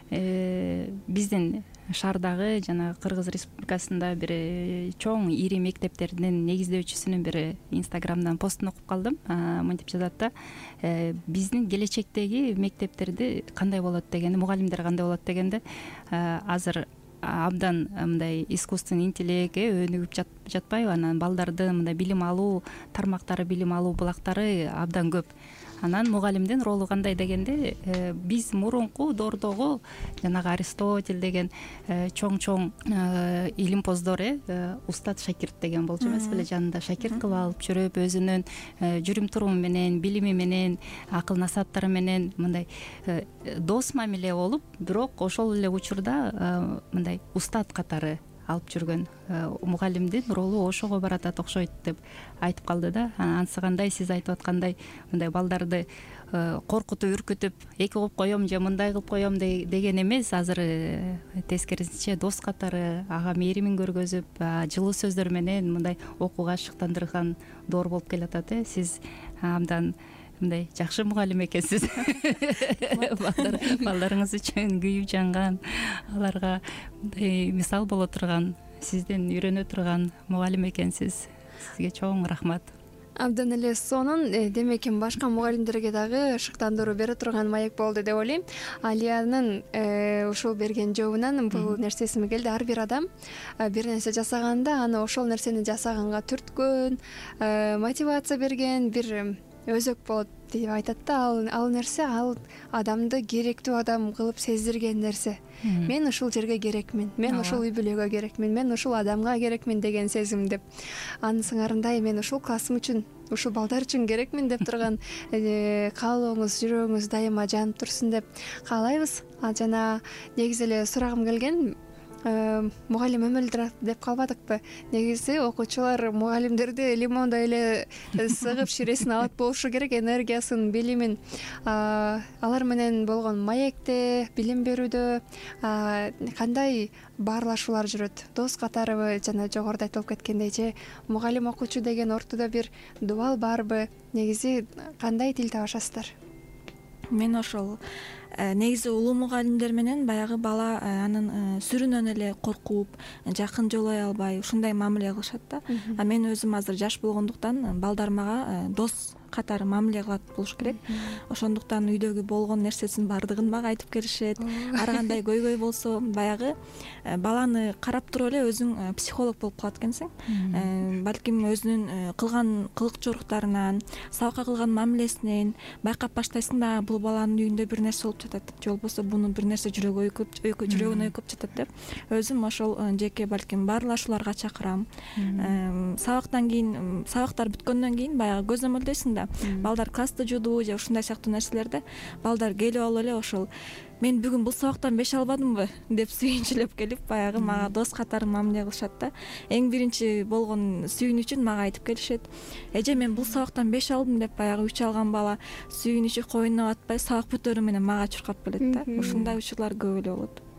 биздин шаардагы жана Кыргыз Республикасында бир чоң ири мектептердин негиздөөчүсүнүн бир инстаграмдан постун окуп калдым. Мынтип жазат да, биздин келечектеги мектептерди кандай болот дегенде, мугалимдер кандай болот дегенде, азыр абдан мындай искусственный интеллектке өнүгүп жатпайбы, анан балдардын мындай билим алуу тармактары, билим алуу булактары абдан көп. Анан мугалимдин ролу кандай дегенде, биз мурунку доордогу жанагы Аристотель деген чоң-чоң илимпоздор, э устат шакирт деген болчу эмес беле, жанында шакирт кылып алып жүрүп, өзүнүн жүрүм туруму менен, билими менен, акыл насааттары менен мындай дос мамиле болуп, бирок ошол эле учурда мындай устат катары алып жүргөн мугалимдин ролу ошого баратат окшойт деп айтып калды да. Анысы кандай, сиз айтып аткандай мындай балдарды коркутуп, үркүтүп, эки коюп коем же мындай кылып коем деген эмес, азыр тескерисинче дос катары ага мээримин көргөзүп, жылуу сөздөр менен мындай окууга шыктандырган доор болуп келатат. Э сиз абдан мындай жакшы мугалим экенсиз. Балдарыңыз үчүн күйүп жанган, аларга мындай мисал боло турган, сизден үйрөнө турган мугалим экенсиз. Сизге чоң рахмат. Абдан эле сонун, демек башка мугалимдерге дагы шыктандыруу бере турган маек болду деп ойлойм. Алиянын ушул берген жообунан бул нерсе эсиме келди. Ар бир адам бир нерсе жасаганда аны ошол нерсени жасаганга түрткөн, мотивация берген бир өзөк болот деп айтат да. Ал ал нерсе ал адамды керектүү адам кылып сездирген нерсе. Мен ушул жерге керекмин, мен ушул үй бүлөгө керекмин, мен ушул адамга керекмин деген сезим деп. Анын сыңарындай мен ушул классым үчүн, ушул балдар үчүн керекмин деп турган каалооңуз, жүрөгүңүз дайыма жанып турсун деп каалайбыз. А жана негизи эле сурагым келген, мугалим өмөлдүрат деп калбадыкпы? Негизи окуучулар мугалимдерди лимондой эле сыгып ширесин алат болушу керек, энергиясын, билимин. Алар менен болгон маекте, билим берүүдө кандай баарлашуулар жүрөт? Дос катарыбы, жана жогоруда айтылып кеткендей, же мугалим окуучу деген ортодо бир дубал барбы? Негизи кандай тил табышасыздар? Мен ошол негизи улуу мугалимдер менен баягы бала анын сүрүнөн эле коркуп, жакын жолой албай ушундай мамиле кылышат да. А мен өзүм азыр жаш болгондуктан балдар мага дос катары мамиле кылат болуш керек. Ошондуктан үйдөгү болгон нерсесин бардыгын мага айтып келишет. Ар кандай көйгөй болсо баягы баланы карап туруп эле өзүң психолог болуп калат экенсиң. Балким өзүнүн кылган кылык жоруктарынан, сабакка кылган мамилесинен байкап баштайсың да, бул баланын үйүндө бир нерсе болуп жатат, же болбосо мунун бир нерсе жүрөгү өйкөп, жүрөгүнө өйкөп жатат деп өзүм ошол жеке балким баарлашууларга чакырам. Сабактан кийин, сабактар бүткөндөн кийин баягы көзөмөлдөйсүң да, балдар класста жудубу же ушундай сыяктуу нерселерде балдар келип алып эле ошол мен бүгүн бул сабактан беш албадымбы деп сүйүнчүлөп келип баягы мага дос катары мамиле кылышат да. Эң биринчи болгон сүйүнүчүн мага айтып келишет. Эже мен бул сабактан беш алдым деп баягы үч алган бала сүйүнүчү койнуна батпай сабак бүтөрү менен мага чуркап келет да. Ушундай учурлар көп эле болот.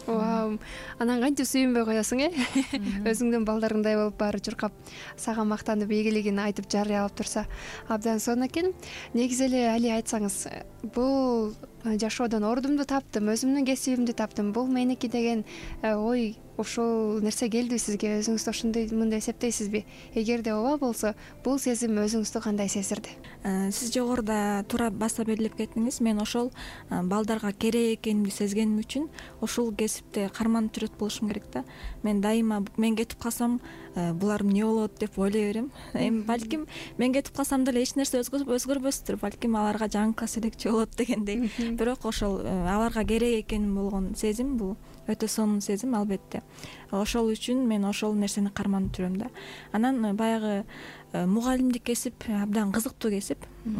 Вау, анан канча сүйүнбөй коесуң э өзүңдүн балдарыңдай болуп баары чуркап сага мактанып ийгилигин айтып жарыялап турса абдан сонун экен. Негизи эле Али, айтсаңыз, бул жашоодон ордумду таптым, өзүмдүн кесибимди таптым, бул меники деген ой, ушул нерсе келдиби сизге? Өзүңүздү ошондоймун деп эсептейсизби? Эгерде ооба болсо, бул сезим өзүңүздү кандай сездирди? Сиз жогоруда туура баса белгилеп кеттиңиз. Мен ошол балдарга керек экенимди сезгеним үчүн ушул кесипти карманып жүрөт болушум керек да. Мен дайыма мен кетип калсам булар эмне болот деп ойлой берем. Эми балким мен кетип калсам деле эч нерсе өзгөрбөстүр, балким аларга жаңы класс жетекчи болот дегендей. Бирок ошол аларга керек экенин болгон сезим, бул өтө сонун сезим албетте. Ошол үчүн мен ошол нерсени карманып жүрөм да. Анан баягы мугалимдик кесип абдан кызыктуу кесип.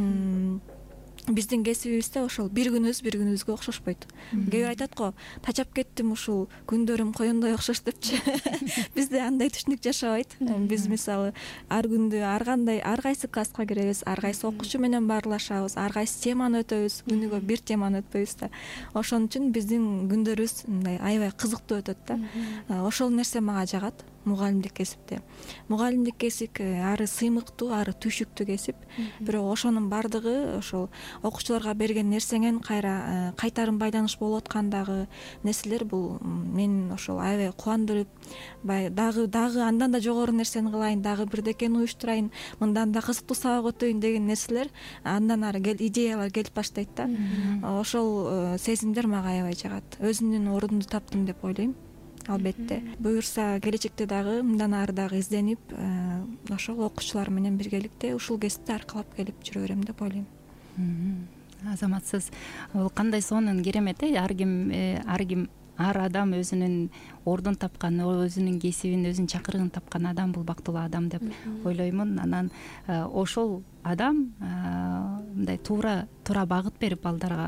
Биздин кесибибизде ошол бир күнүбүз бир күнүбүзгө окшошпойт. Кээ бир айтат го, тачап кеттим ушул күндөрүм коюндай окшош депчи. Бизде андай түшүнүк жашабайт. Биз мисалы ар күндү ар кандай ар кайсы класска киребиз, ар кайсы окуучу менен баарлашабыз, ар кайсы теманы өтөбүз, күнүгө бир теманы өтпөйбүз да. Ошон үчүн биздин күндөрүбүз мындай аябай кызыктуу өтөт да. Ошол нерсе мага жагат мугалимдик кесипте. Мугалимдик кесип ары сыймыктуу, ары түйшүктүү кесип. Бирок ошонун бардыгы ошол окуучуларга берген нерсеңен кайра кайтарым байланыш болуп аткандагы нерселер бул мен ошол аябай кубандырып, баягы дагы дагы андан да жогору нерсени кылайын, дагы бирдекени уюштурайын, мындан да кызыктуу сабак өтөйүн деген нерселер андан ары идеялар келип баштайт да. Ошол сезимдер мага аябай жагат. Өзүмдүн ордумду таптым деп ойлойм. Албетте буюрса келечекте дагы мындан ары дагы изденип ошол окуучулар менен биргеликте ушул кесипти аркалап келип жүрө берем деп ойлойм. Азаматсыз, бул кандай сонун керемет э ар ким ар ким ар адам өзүнүн ордун тапкан, өзүнүн кесибин, өзүнүн чакырыгын тапкан адам бул бактылуу адам деп ойлоймун. Анан ошол адам мындай туура туура багыт берип балдарга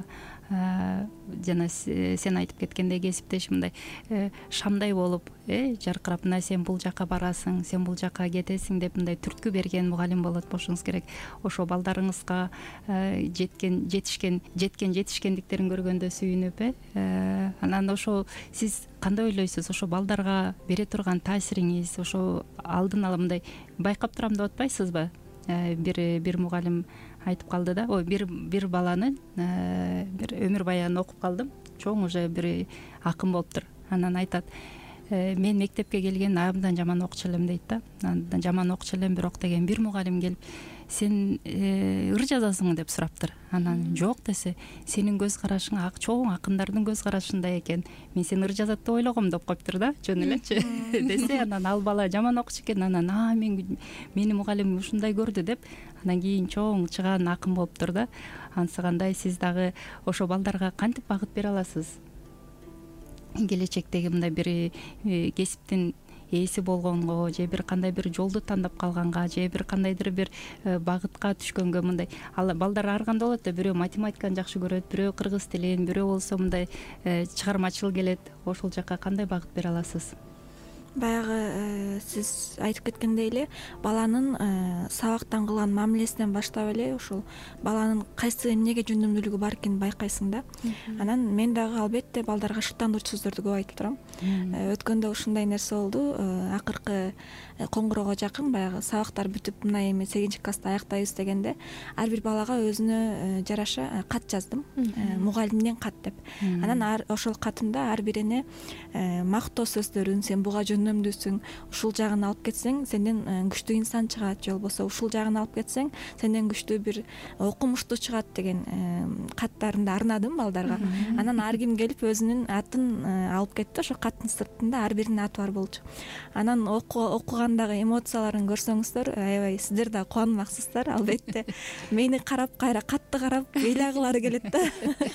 жана сен айтып кеткендей кесиптеш мындай шамдай болуп э жаркырап, мына сен бул жака барасың, сен бул жака кетесиң деп мындай түрткү берген мугалим болот болушуңуз керек. Ошо балдарыңызга жеткен жетишкен жеткен жетишкендиктерин көргөндө сүйүнүп э анан ошо сиз кандай ойлойсуз? Ошо балдарга бере турган таасириңиз ошо алдын ала мындай байкап турам деп атпайсызбы? Бир бир мугалим айтып калды да, ой бир бир баланы бир өмүр баянын окуп калдым. Чоң уже бир акын болуптур. Анан айтат, мен мектепке келген абдан жаман окуучу элем дейт да. Анан жаман окуучу элем, бирок деген бир мугалим келип, сен ыр жазасыңбы деп сураптыр. Анан жок десе, сенин көз карашың ак чоң акындардын көз карашындай экен. Мен сени ыр жазат деп ойлогом деп коюптур да, жөн элечи десе, анан ал бала жаман окуучу экен. Анан а мен мени мугалим ушундай көрдү деп анан кийин чоң чыгаан акын болуптур да. Ансыгандай сиз дагы ошо балдарга кантип багыт бере аласыз? Келечектеги мындай бир кесиптин ээси болгонго, же бир кандай бир жолду тандап калганга, же бир кандайдыр бир багытка түшкөнгө мындай ал балдар ар кандай болот да, бирөө математиканы жакшы көрөт, бирөө кыргыз тилин, бирөө болсо мындай чыгармачыл келет. Ошол жака кандай багыт бере аласыз? Баягы сиз айтып кеткендей эле баланын сабактан кылган мамилесинен баштап эле ошол баланын кайсы эмнеге жөндөмдүүлүгү бар экенин байкайсың да. Анан мен дагы албетте балдарга шыктандыруучу сөздөрдү көп айтып турам. Өткөндө ушундай нерсе болду. Акыркы коңгуроого жакын баягы сабактар бүтүп мына эми сегизинчи класста аяктайбыз дегенде ар бир балага өзүнө жараша кат жаздым. Мугалимден кат деп. Анан ошол катымда ар бирине мактоо сөздөрүн, сен буга жөндөмдүүсүң, ушул жагын алып кетсең сенден күчтүү инсан чыгат, же болбосо ушул жагын алып кетсең сенден күчтүү бир окумуштуу чыгат деген каттарымды арнадым балдарга. Анан ар ким келип өзүнүн атын алып кетти. Ошо каттын сыртында ар биринин аты бар болчу. Анан окугандагы эмоцияларын көрсөңүздөр аябай сиздер да кубанмаксыздар албетте. Мени карап кайра катты карап ыйлагылары келет да.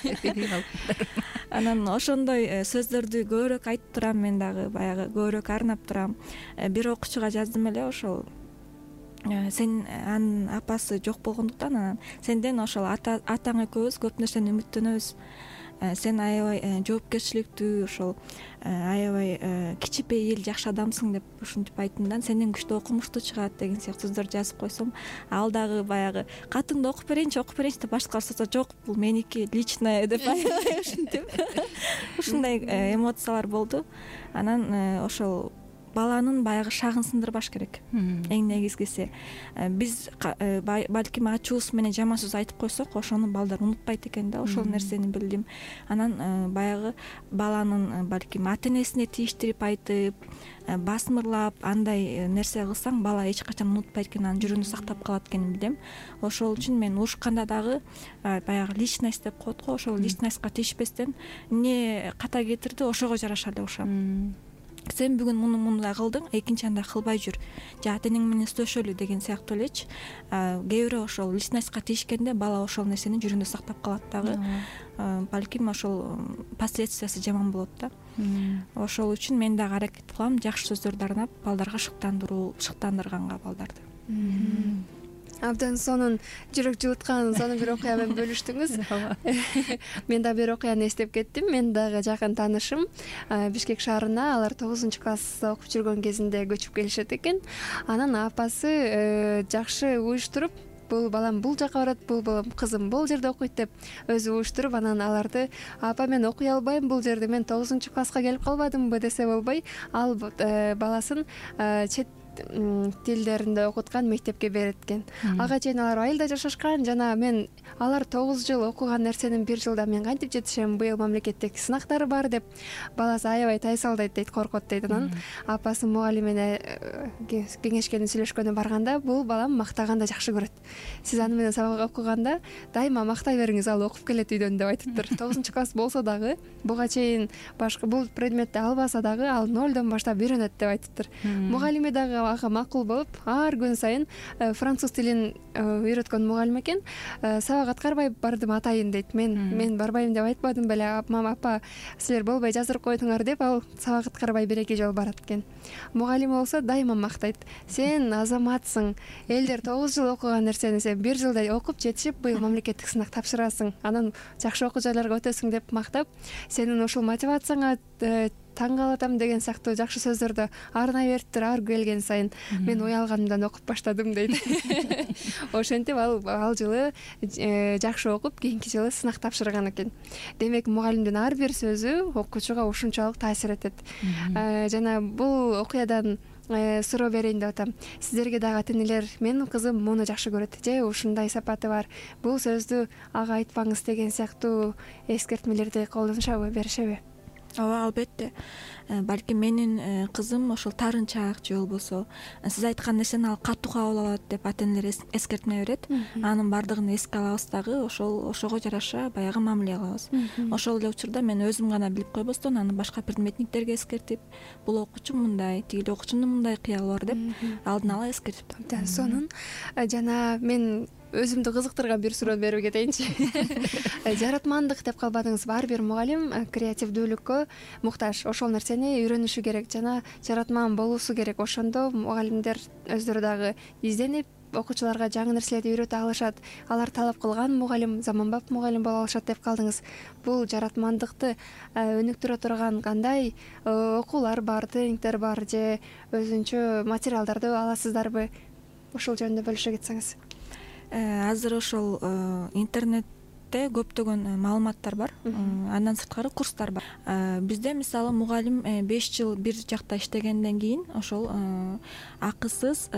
Анан ошондой сөздөрдү көбүрөөк айтып турам, мен дагы баягы көбүрөөк арнап турам. Бир окуучуга жаздым эле, ошол сен анын апасы жок болгондуктан анан сенден ошол атаң экөөбүз көп нерсени үмүттөнөбүз. сен аябай жоопкерчиликтүү ошол аябай кичипейил жакшы адамсың деп ушинтип айттым да, сенден күчтүү окумуштуу чыгат деген сыяктуу сөздөрдү жазып койсом, ал дагы баягы катыңды окуп берейинчи окуп берейинчи деп башкалар сұраса, жок бул меники личное деп аябай ушинтип ушундай эмоциялар болду. Анан ошол баланын баягы шагын сындырбаш керек. Эң негизгиси биз балким ачуубуз менен жаман сөз айтып койсок, ошону балдар унутпайт экен да, ошол нерсени билдим. Анан баягы баланын балким ата энесине тийиштирип айтып, басмырлап андай нерсе кылсаң, бала эч качан унутпайт экен, анын жүрөгүндө сактап калат экенин билем. Ошол үчүн мен урушканда дагы баягы личность деп коет го, ошол личностька тийишпестен эмне ката кетирди, ошого жараша эле урушам. Сен бүгүн муну мындай кылдың, экинчи андай кылбай жүр, же ата энең менен сүйлөшөлү деген сыяктуу элечи. Кээ бирөө ошол личностька тийишкенде бала ошол нерсени жүрөгүндө сактап калат дагы. Балким ошол последствиясы жаман болот да. Ошол үчүн мен дагы аракет кылам жакшы сөздөрдү арнап балдарга шыктандыруу, шыктандырганга балдарды. Абдан сонун жүрөк жылыткан сонун бир окуя менен бөлүштүңүз. Мен да бир окуяны эстеп кеттим. Мен дагы жакын таанышым Бишкек шаарына алар тогузунчу класста окуп жүргөн кезинде көчүп келишет экен. Анан апасы жакшы уюштуруп, бул балам бул жака барат, бул балам кызым бул жерде окуйт деп өзү уюштуруп, анан аларды апа мен окуй албайм бул жерде, мен тогузунчу класска келип калбадымбы десе болбой, ал баласын чет тилдеринде окуткан мектепке берет экен. Ага чейин алар айылда жашашкан жана мен алар тогуз жыл окуган нерсенин бир жылда мен кантип жетишем, быйыл мамлекеттик сынактары бар деп баласы аябай тайсалдайт дейт, коркот дейт. Анан апасы мугалимине кеңешкени сүйлөшкөнү барганда, бул балам мактаганды жакшы көрөт. Сиз аны менен сабак окуганда дайыма мактай бериңиз, ал окуп келет үйдөн деп айтыптыр. тогузунчу класс болсо дагы, буга чейин башка бул предметти албаса дагы ал нолдон баштап үйрөнөт деп айтыптыр. Мугалими дагы ага макул болуп, ар күн сайын француз тилин үйрөткөн мугалим экен. Сабак аткарбай бардым атайын дейт. Мен мен барбайм деп айтпадым беле, мама апа силер болбой жаздырып койдуңар деп ал сабак аткарбай бир эки жол барат экен. Мугалим болсо дайыма мактайт. Сен азаматсың, элдер тогуз жыл окуган нерсени сен бир жылда окуп жетишип, быйыл мамлекеттик сынак тапшырасың, анан жакшы окуу жайларга өтөсүң деп мактап, сенин ушул мотивацияңа таң калатам деген сыяктуу жакшы сөздөрдү арнай бериптир ар келген сайын. Мен уялганымдан окуп баштадым дейт. Ошентип ал ал жылы жакшы окуп, кийинки жылы сынак тапшырган экен. Демек мугалимдин ар бир сөзү окуучуга ушунчалык таасир этет. Жана бул окуядан суроо берейин деп атам. Сиздерге дагы ата энелер, менин кызым муну жакшы көрөт, же ушундай сапаты бар, бул сөздү ага айтпаңыз деген сыяктуу эскертмелерди колдонушабы, беришеби? Ооба, албетте. Балким менин кызым ошол таарынчаак же болбосо сиз айткан нерсени ал катуу кабыл алат деп ата энелер эскертме берет. Анын бардыгын эске алабыз дагы, ошол ошого жараша баягы мамиле кылабыз. Ошол эле учурда мен өзүм гана билип койбостон, аны башка предметниктерге эскертип, бул окуучу мындай, тигил окуучунун мындай кыялы бар деп алдын ала эскертип. Абдан сонун. Жана мен өзүмдү кызыктырган бир суроо берип кетейинчи. Жаратмандык деп калбадыңызбы? Ар бир мугалим креативдүүлүккө муктаж. Ошол нерсени үйрөнүшү керек жана жаратман болуусу керек. Ошондо мугалимдер өздөрү дагы изденип, окуучуларга жаңы нерселерди үйрөтө алышат. Алар талап кылган мугалим, заманбап мугалим боло алышат деп калдыңыз. Бул жаратмандыкты өнүктүрө турган кандай окуулар бар, тренингдер бар, же өзүнчө материалдарды аласыздарбы? Ошол жөнүндө бөлүшө кетсеңиз. Азыр ошол интернетте көптөгөн маалыматтар бар. Андан сырткары курстар бар. Бизде мисалы мугалим беш жыл бир жакта иштегенден кийин ошол акысыз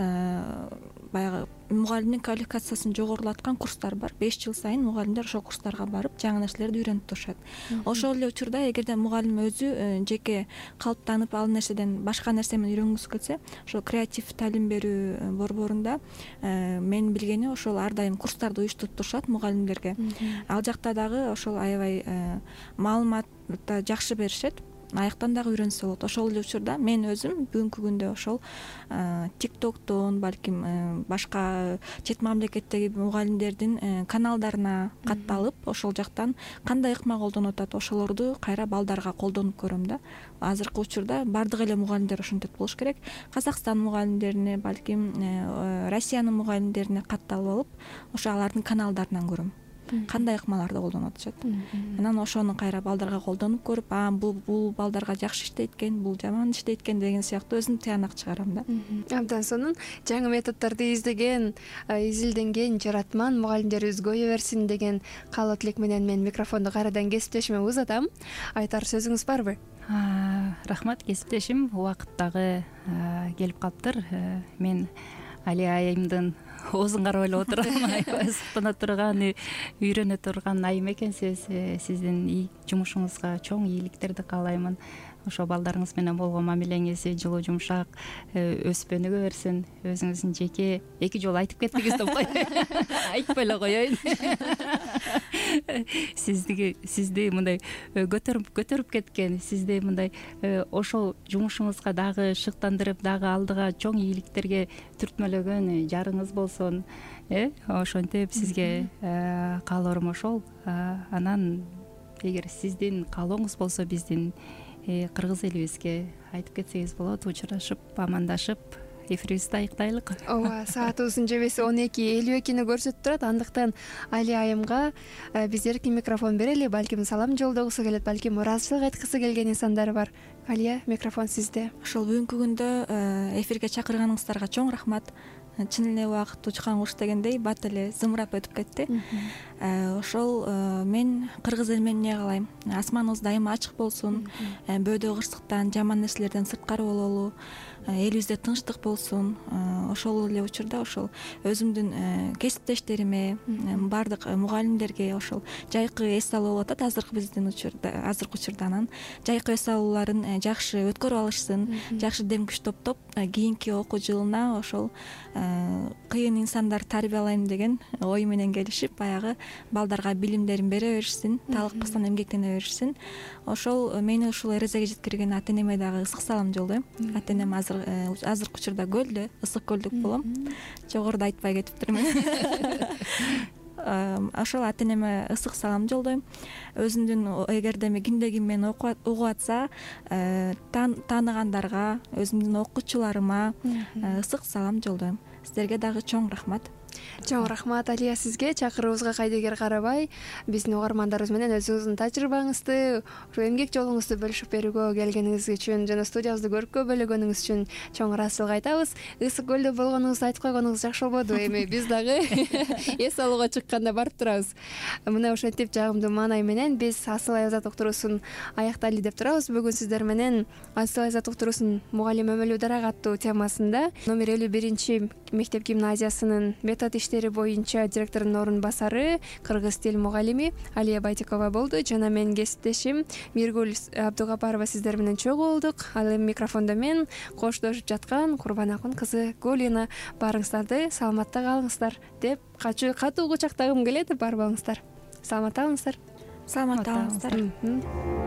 баягы мугалимдин квалификациясын жогорулаткан курстар бар. беш жыл сайын мугалимдер ошол курстарга барып, жаңы нерселерди үйрөнүп турушат. Ошол эле учурда эгерде мугалим өзү жеке калыптанып ал нерседен башка нерсе менен үйрөнгүсү келсе, ошол креатив таалим берүү борборунда мен билгени ошол ар дайым курстарды уюштуруп турушат мугалимдерге. Ал жакта дагы ошол аябай маалымат жакшы беришет. Аяктан дагы үйрөнсө болот. Ошол эле учурда мен өзүм бүгүнкү күндө ошол тиктоктон, балким башка чет мамлекеттеги мугалимдердин каналдарына катталып, ошол жактан кандай ыкма колдонуп атат, ошолорду кайра балдарга колдонуп көрөм да. Азыркы учурда бардык эле мугалимдер ошентет болуш керек. Казакстан мугалимдерине, балким Россиянын мугалимдерине катталып алып, ошо алардын каналдарынан көрөм. кандай ыкмаларды колдонуп атышат. Анан ошону кайра балдарга колдонуп көрүп, а бул бул балдарга жакшы иштейт экен, бул жаман иштейт экен деген сыяктуу өзүм тыянак чыгарам да. Абдан сонун. Жаңы методдорду издеген, изилденген жаратман мугалимдерибиз көбөйө берсин деген каалоо тилек менен мен микрофонду кайрадан кесиптешиме узатам. Айтар сөзүңүз барбы? Рахмат кесиптешим, убакыт дагы келип калыптыр. Мен Алия айымдын оозун карап эле отурам. Суктана турган, үйрөнө турган айым экенсиз. Сиздин жумушуңузга чоң ийгиликтерди каалаймын. Ошо балдарыңыз менен болгон мамилеңиз жылуу жумшак өсүп өнүгө берсин. Өзүңүздүн жеке эки жолу айтып кеттиңиз деп кой. Айтпай эле коеюн. Сизди сизди мындай көтөрүп көтөрүп кеткен, сизди мындай ошол жумушуңузга дагы шыктандырып, дагы алдыга чоң ийгиликтерге түртмөлөгөн жарыңыз болсун. Э, ошентип сизге каалоорум ошол. Анан эгер сиздин каалооңуз болсо биздин кыргыз элибизге айтып кетсеңиз болот, учурашып, амандашып, эфирибизди аяктайлык. Ооба, саатыбыздын жебеси он эки элүү экини көрсөтүп турат. Андыктан Алия айымга биз эркин микрофон берели. Балким салам жолдогусу келет, балким ыраазычылык айткысы келген инсандар бар. Алия, микрофон сизде. Ошол бүгүнкү күндө эфирге чакырганыңыздарга чоң рахмат. Чын эле убакыт учкан куш дегендей бат эле зымырап өтүп кетти. Ошол мен кыргыз эли менен эмне каалайм? Асманыбыз дайыма ачык болсун, бөөдө кырсыктан, жаман нерселерден сырткары бололу, элибизде тынчтык болсун. Ошол эле учурда ошол өзүмдүн кесиптештериме, баардык мугалимдерге ошол жайкы эс алуу болуп атат азыркы биздин учурда, азыркы учурда анан жайкы эс алууларын жакшы өткөрүп алышсын, жакшы дем күч топтоп, кийинки окуу жылына ошол кыйын инсандар тарбиялайм деген ой менен келишип, баягы балдарга билимдерин бере беришсин, талыкпастан эмгектене беришсин. Ошол мени ушул эрезеге жеткирген ата энеме дагы ысык салам жолдойм. Ата энем азыр азыркы учурда көлдө, ысык көлдүк болом. Жогоруда айтпай кетиптирмин. Ошол ата энеме ысык салам жолдойм. Өзүмдүн эгерде кимде ким мени угуп атса, тааныгандарга, өзүмдүн окуучуларыма ысык салам жолдойм. Сиздерге дагы чоң рахмат. Чоң рахмат Алия сизге. Чакыруубузга кайдыгер карабай, биздин угармандарыбыз менен өзүңүздүн тажрыйбаңызды, ошо эмгек жолуңузду бөлүшүп берүүгө келгениңиз үчүн жана студиябызды көрүүгө бөлөгөнүңүз үчүн чоң ыраазычылык айтабыз. Ысык көлдө болгонуңузду айтып койгонуңуз жакшы болбоду? Эми биз дагы эс алууга чыкканда барып турабыз. Мына ошентип жагымдуу маанай менен биз Асыл Аязат уктуруусун аяктайлы деп турабыз. Бүгүн сиздер менен Асыл Аязат уктуруусунун мугалим өмөлүү дарак аттуу темасында номер элүү биринчи мектеп гимназиясынын метод иштери боюнча директордун орун басары, кыргыз тил мугалими Алия Байтикова болду. Жана мен кесиптешим Миргүл Абдугапарова сиздер менен чогуу болдук. Ал эми микрофондо мен коштошуп жаткан Курбанакун кызы Гулина. Баарыңыздарды саламатта калыңыздар деп катуу кучактагым келет. Бар болуңуздар. Саламатта калыңыздар. Саламатта калыңыздар.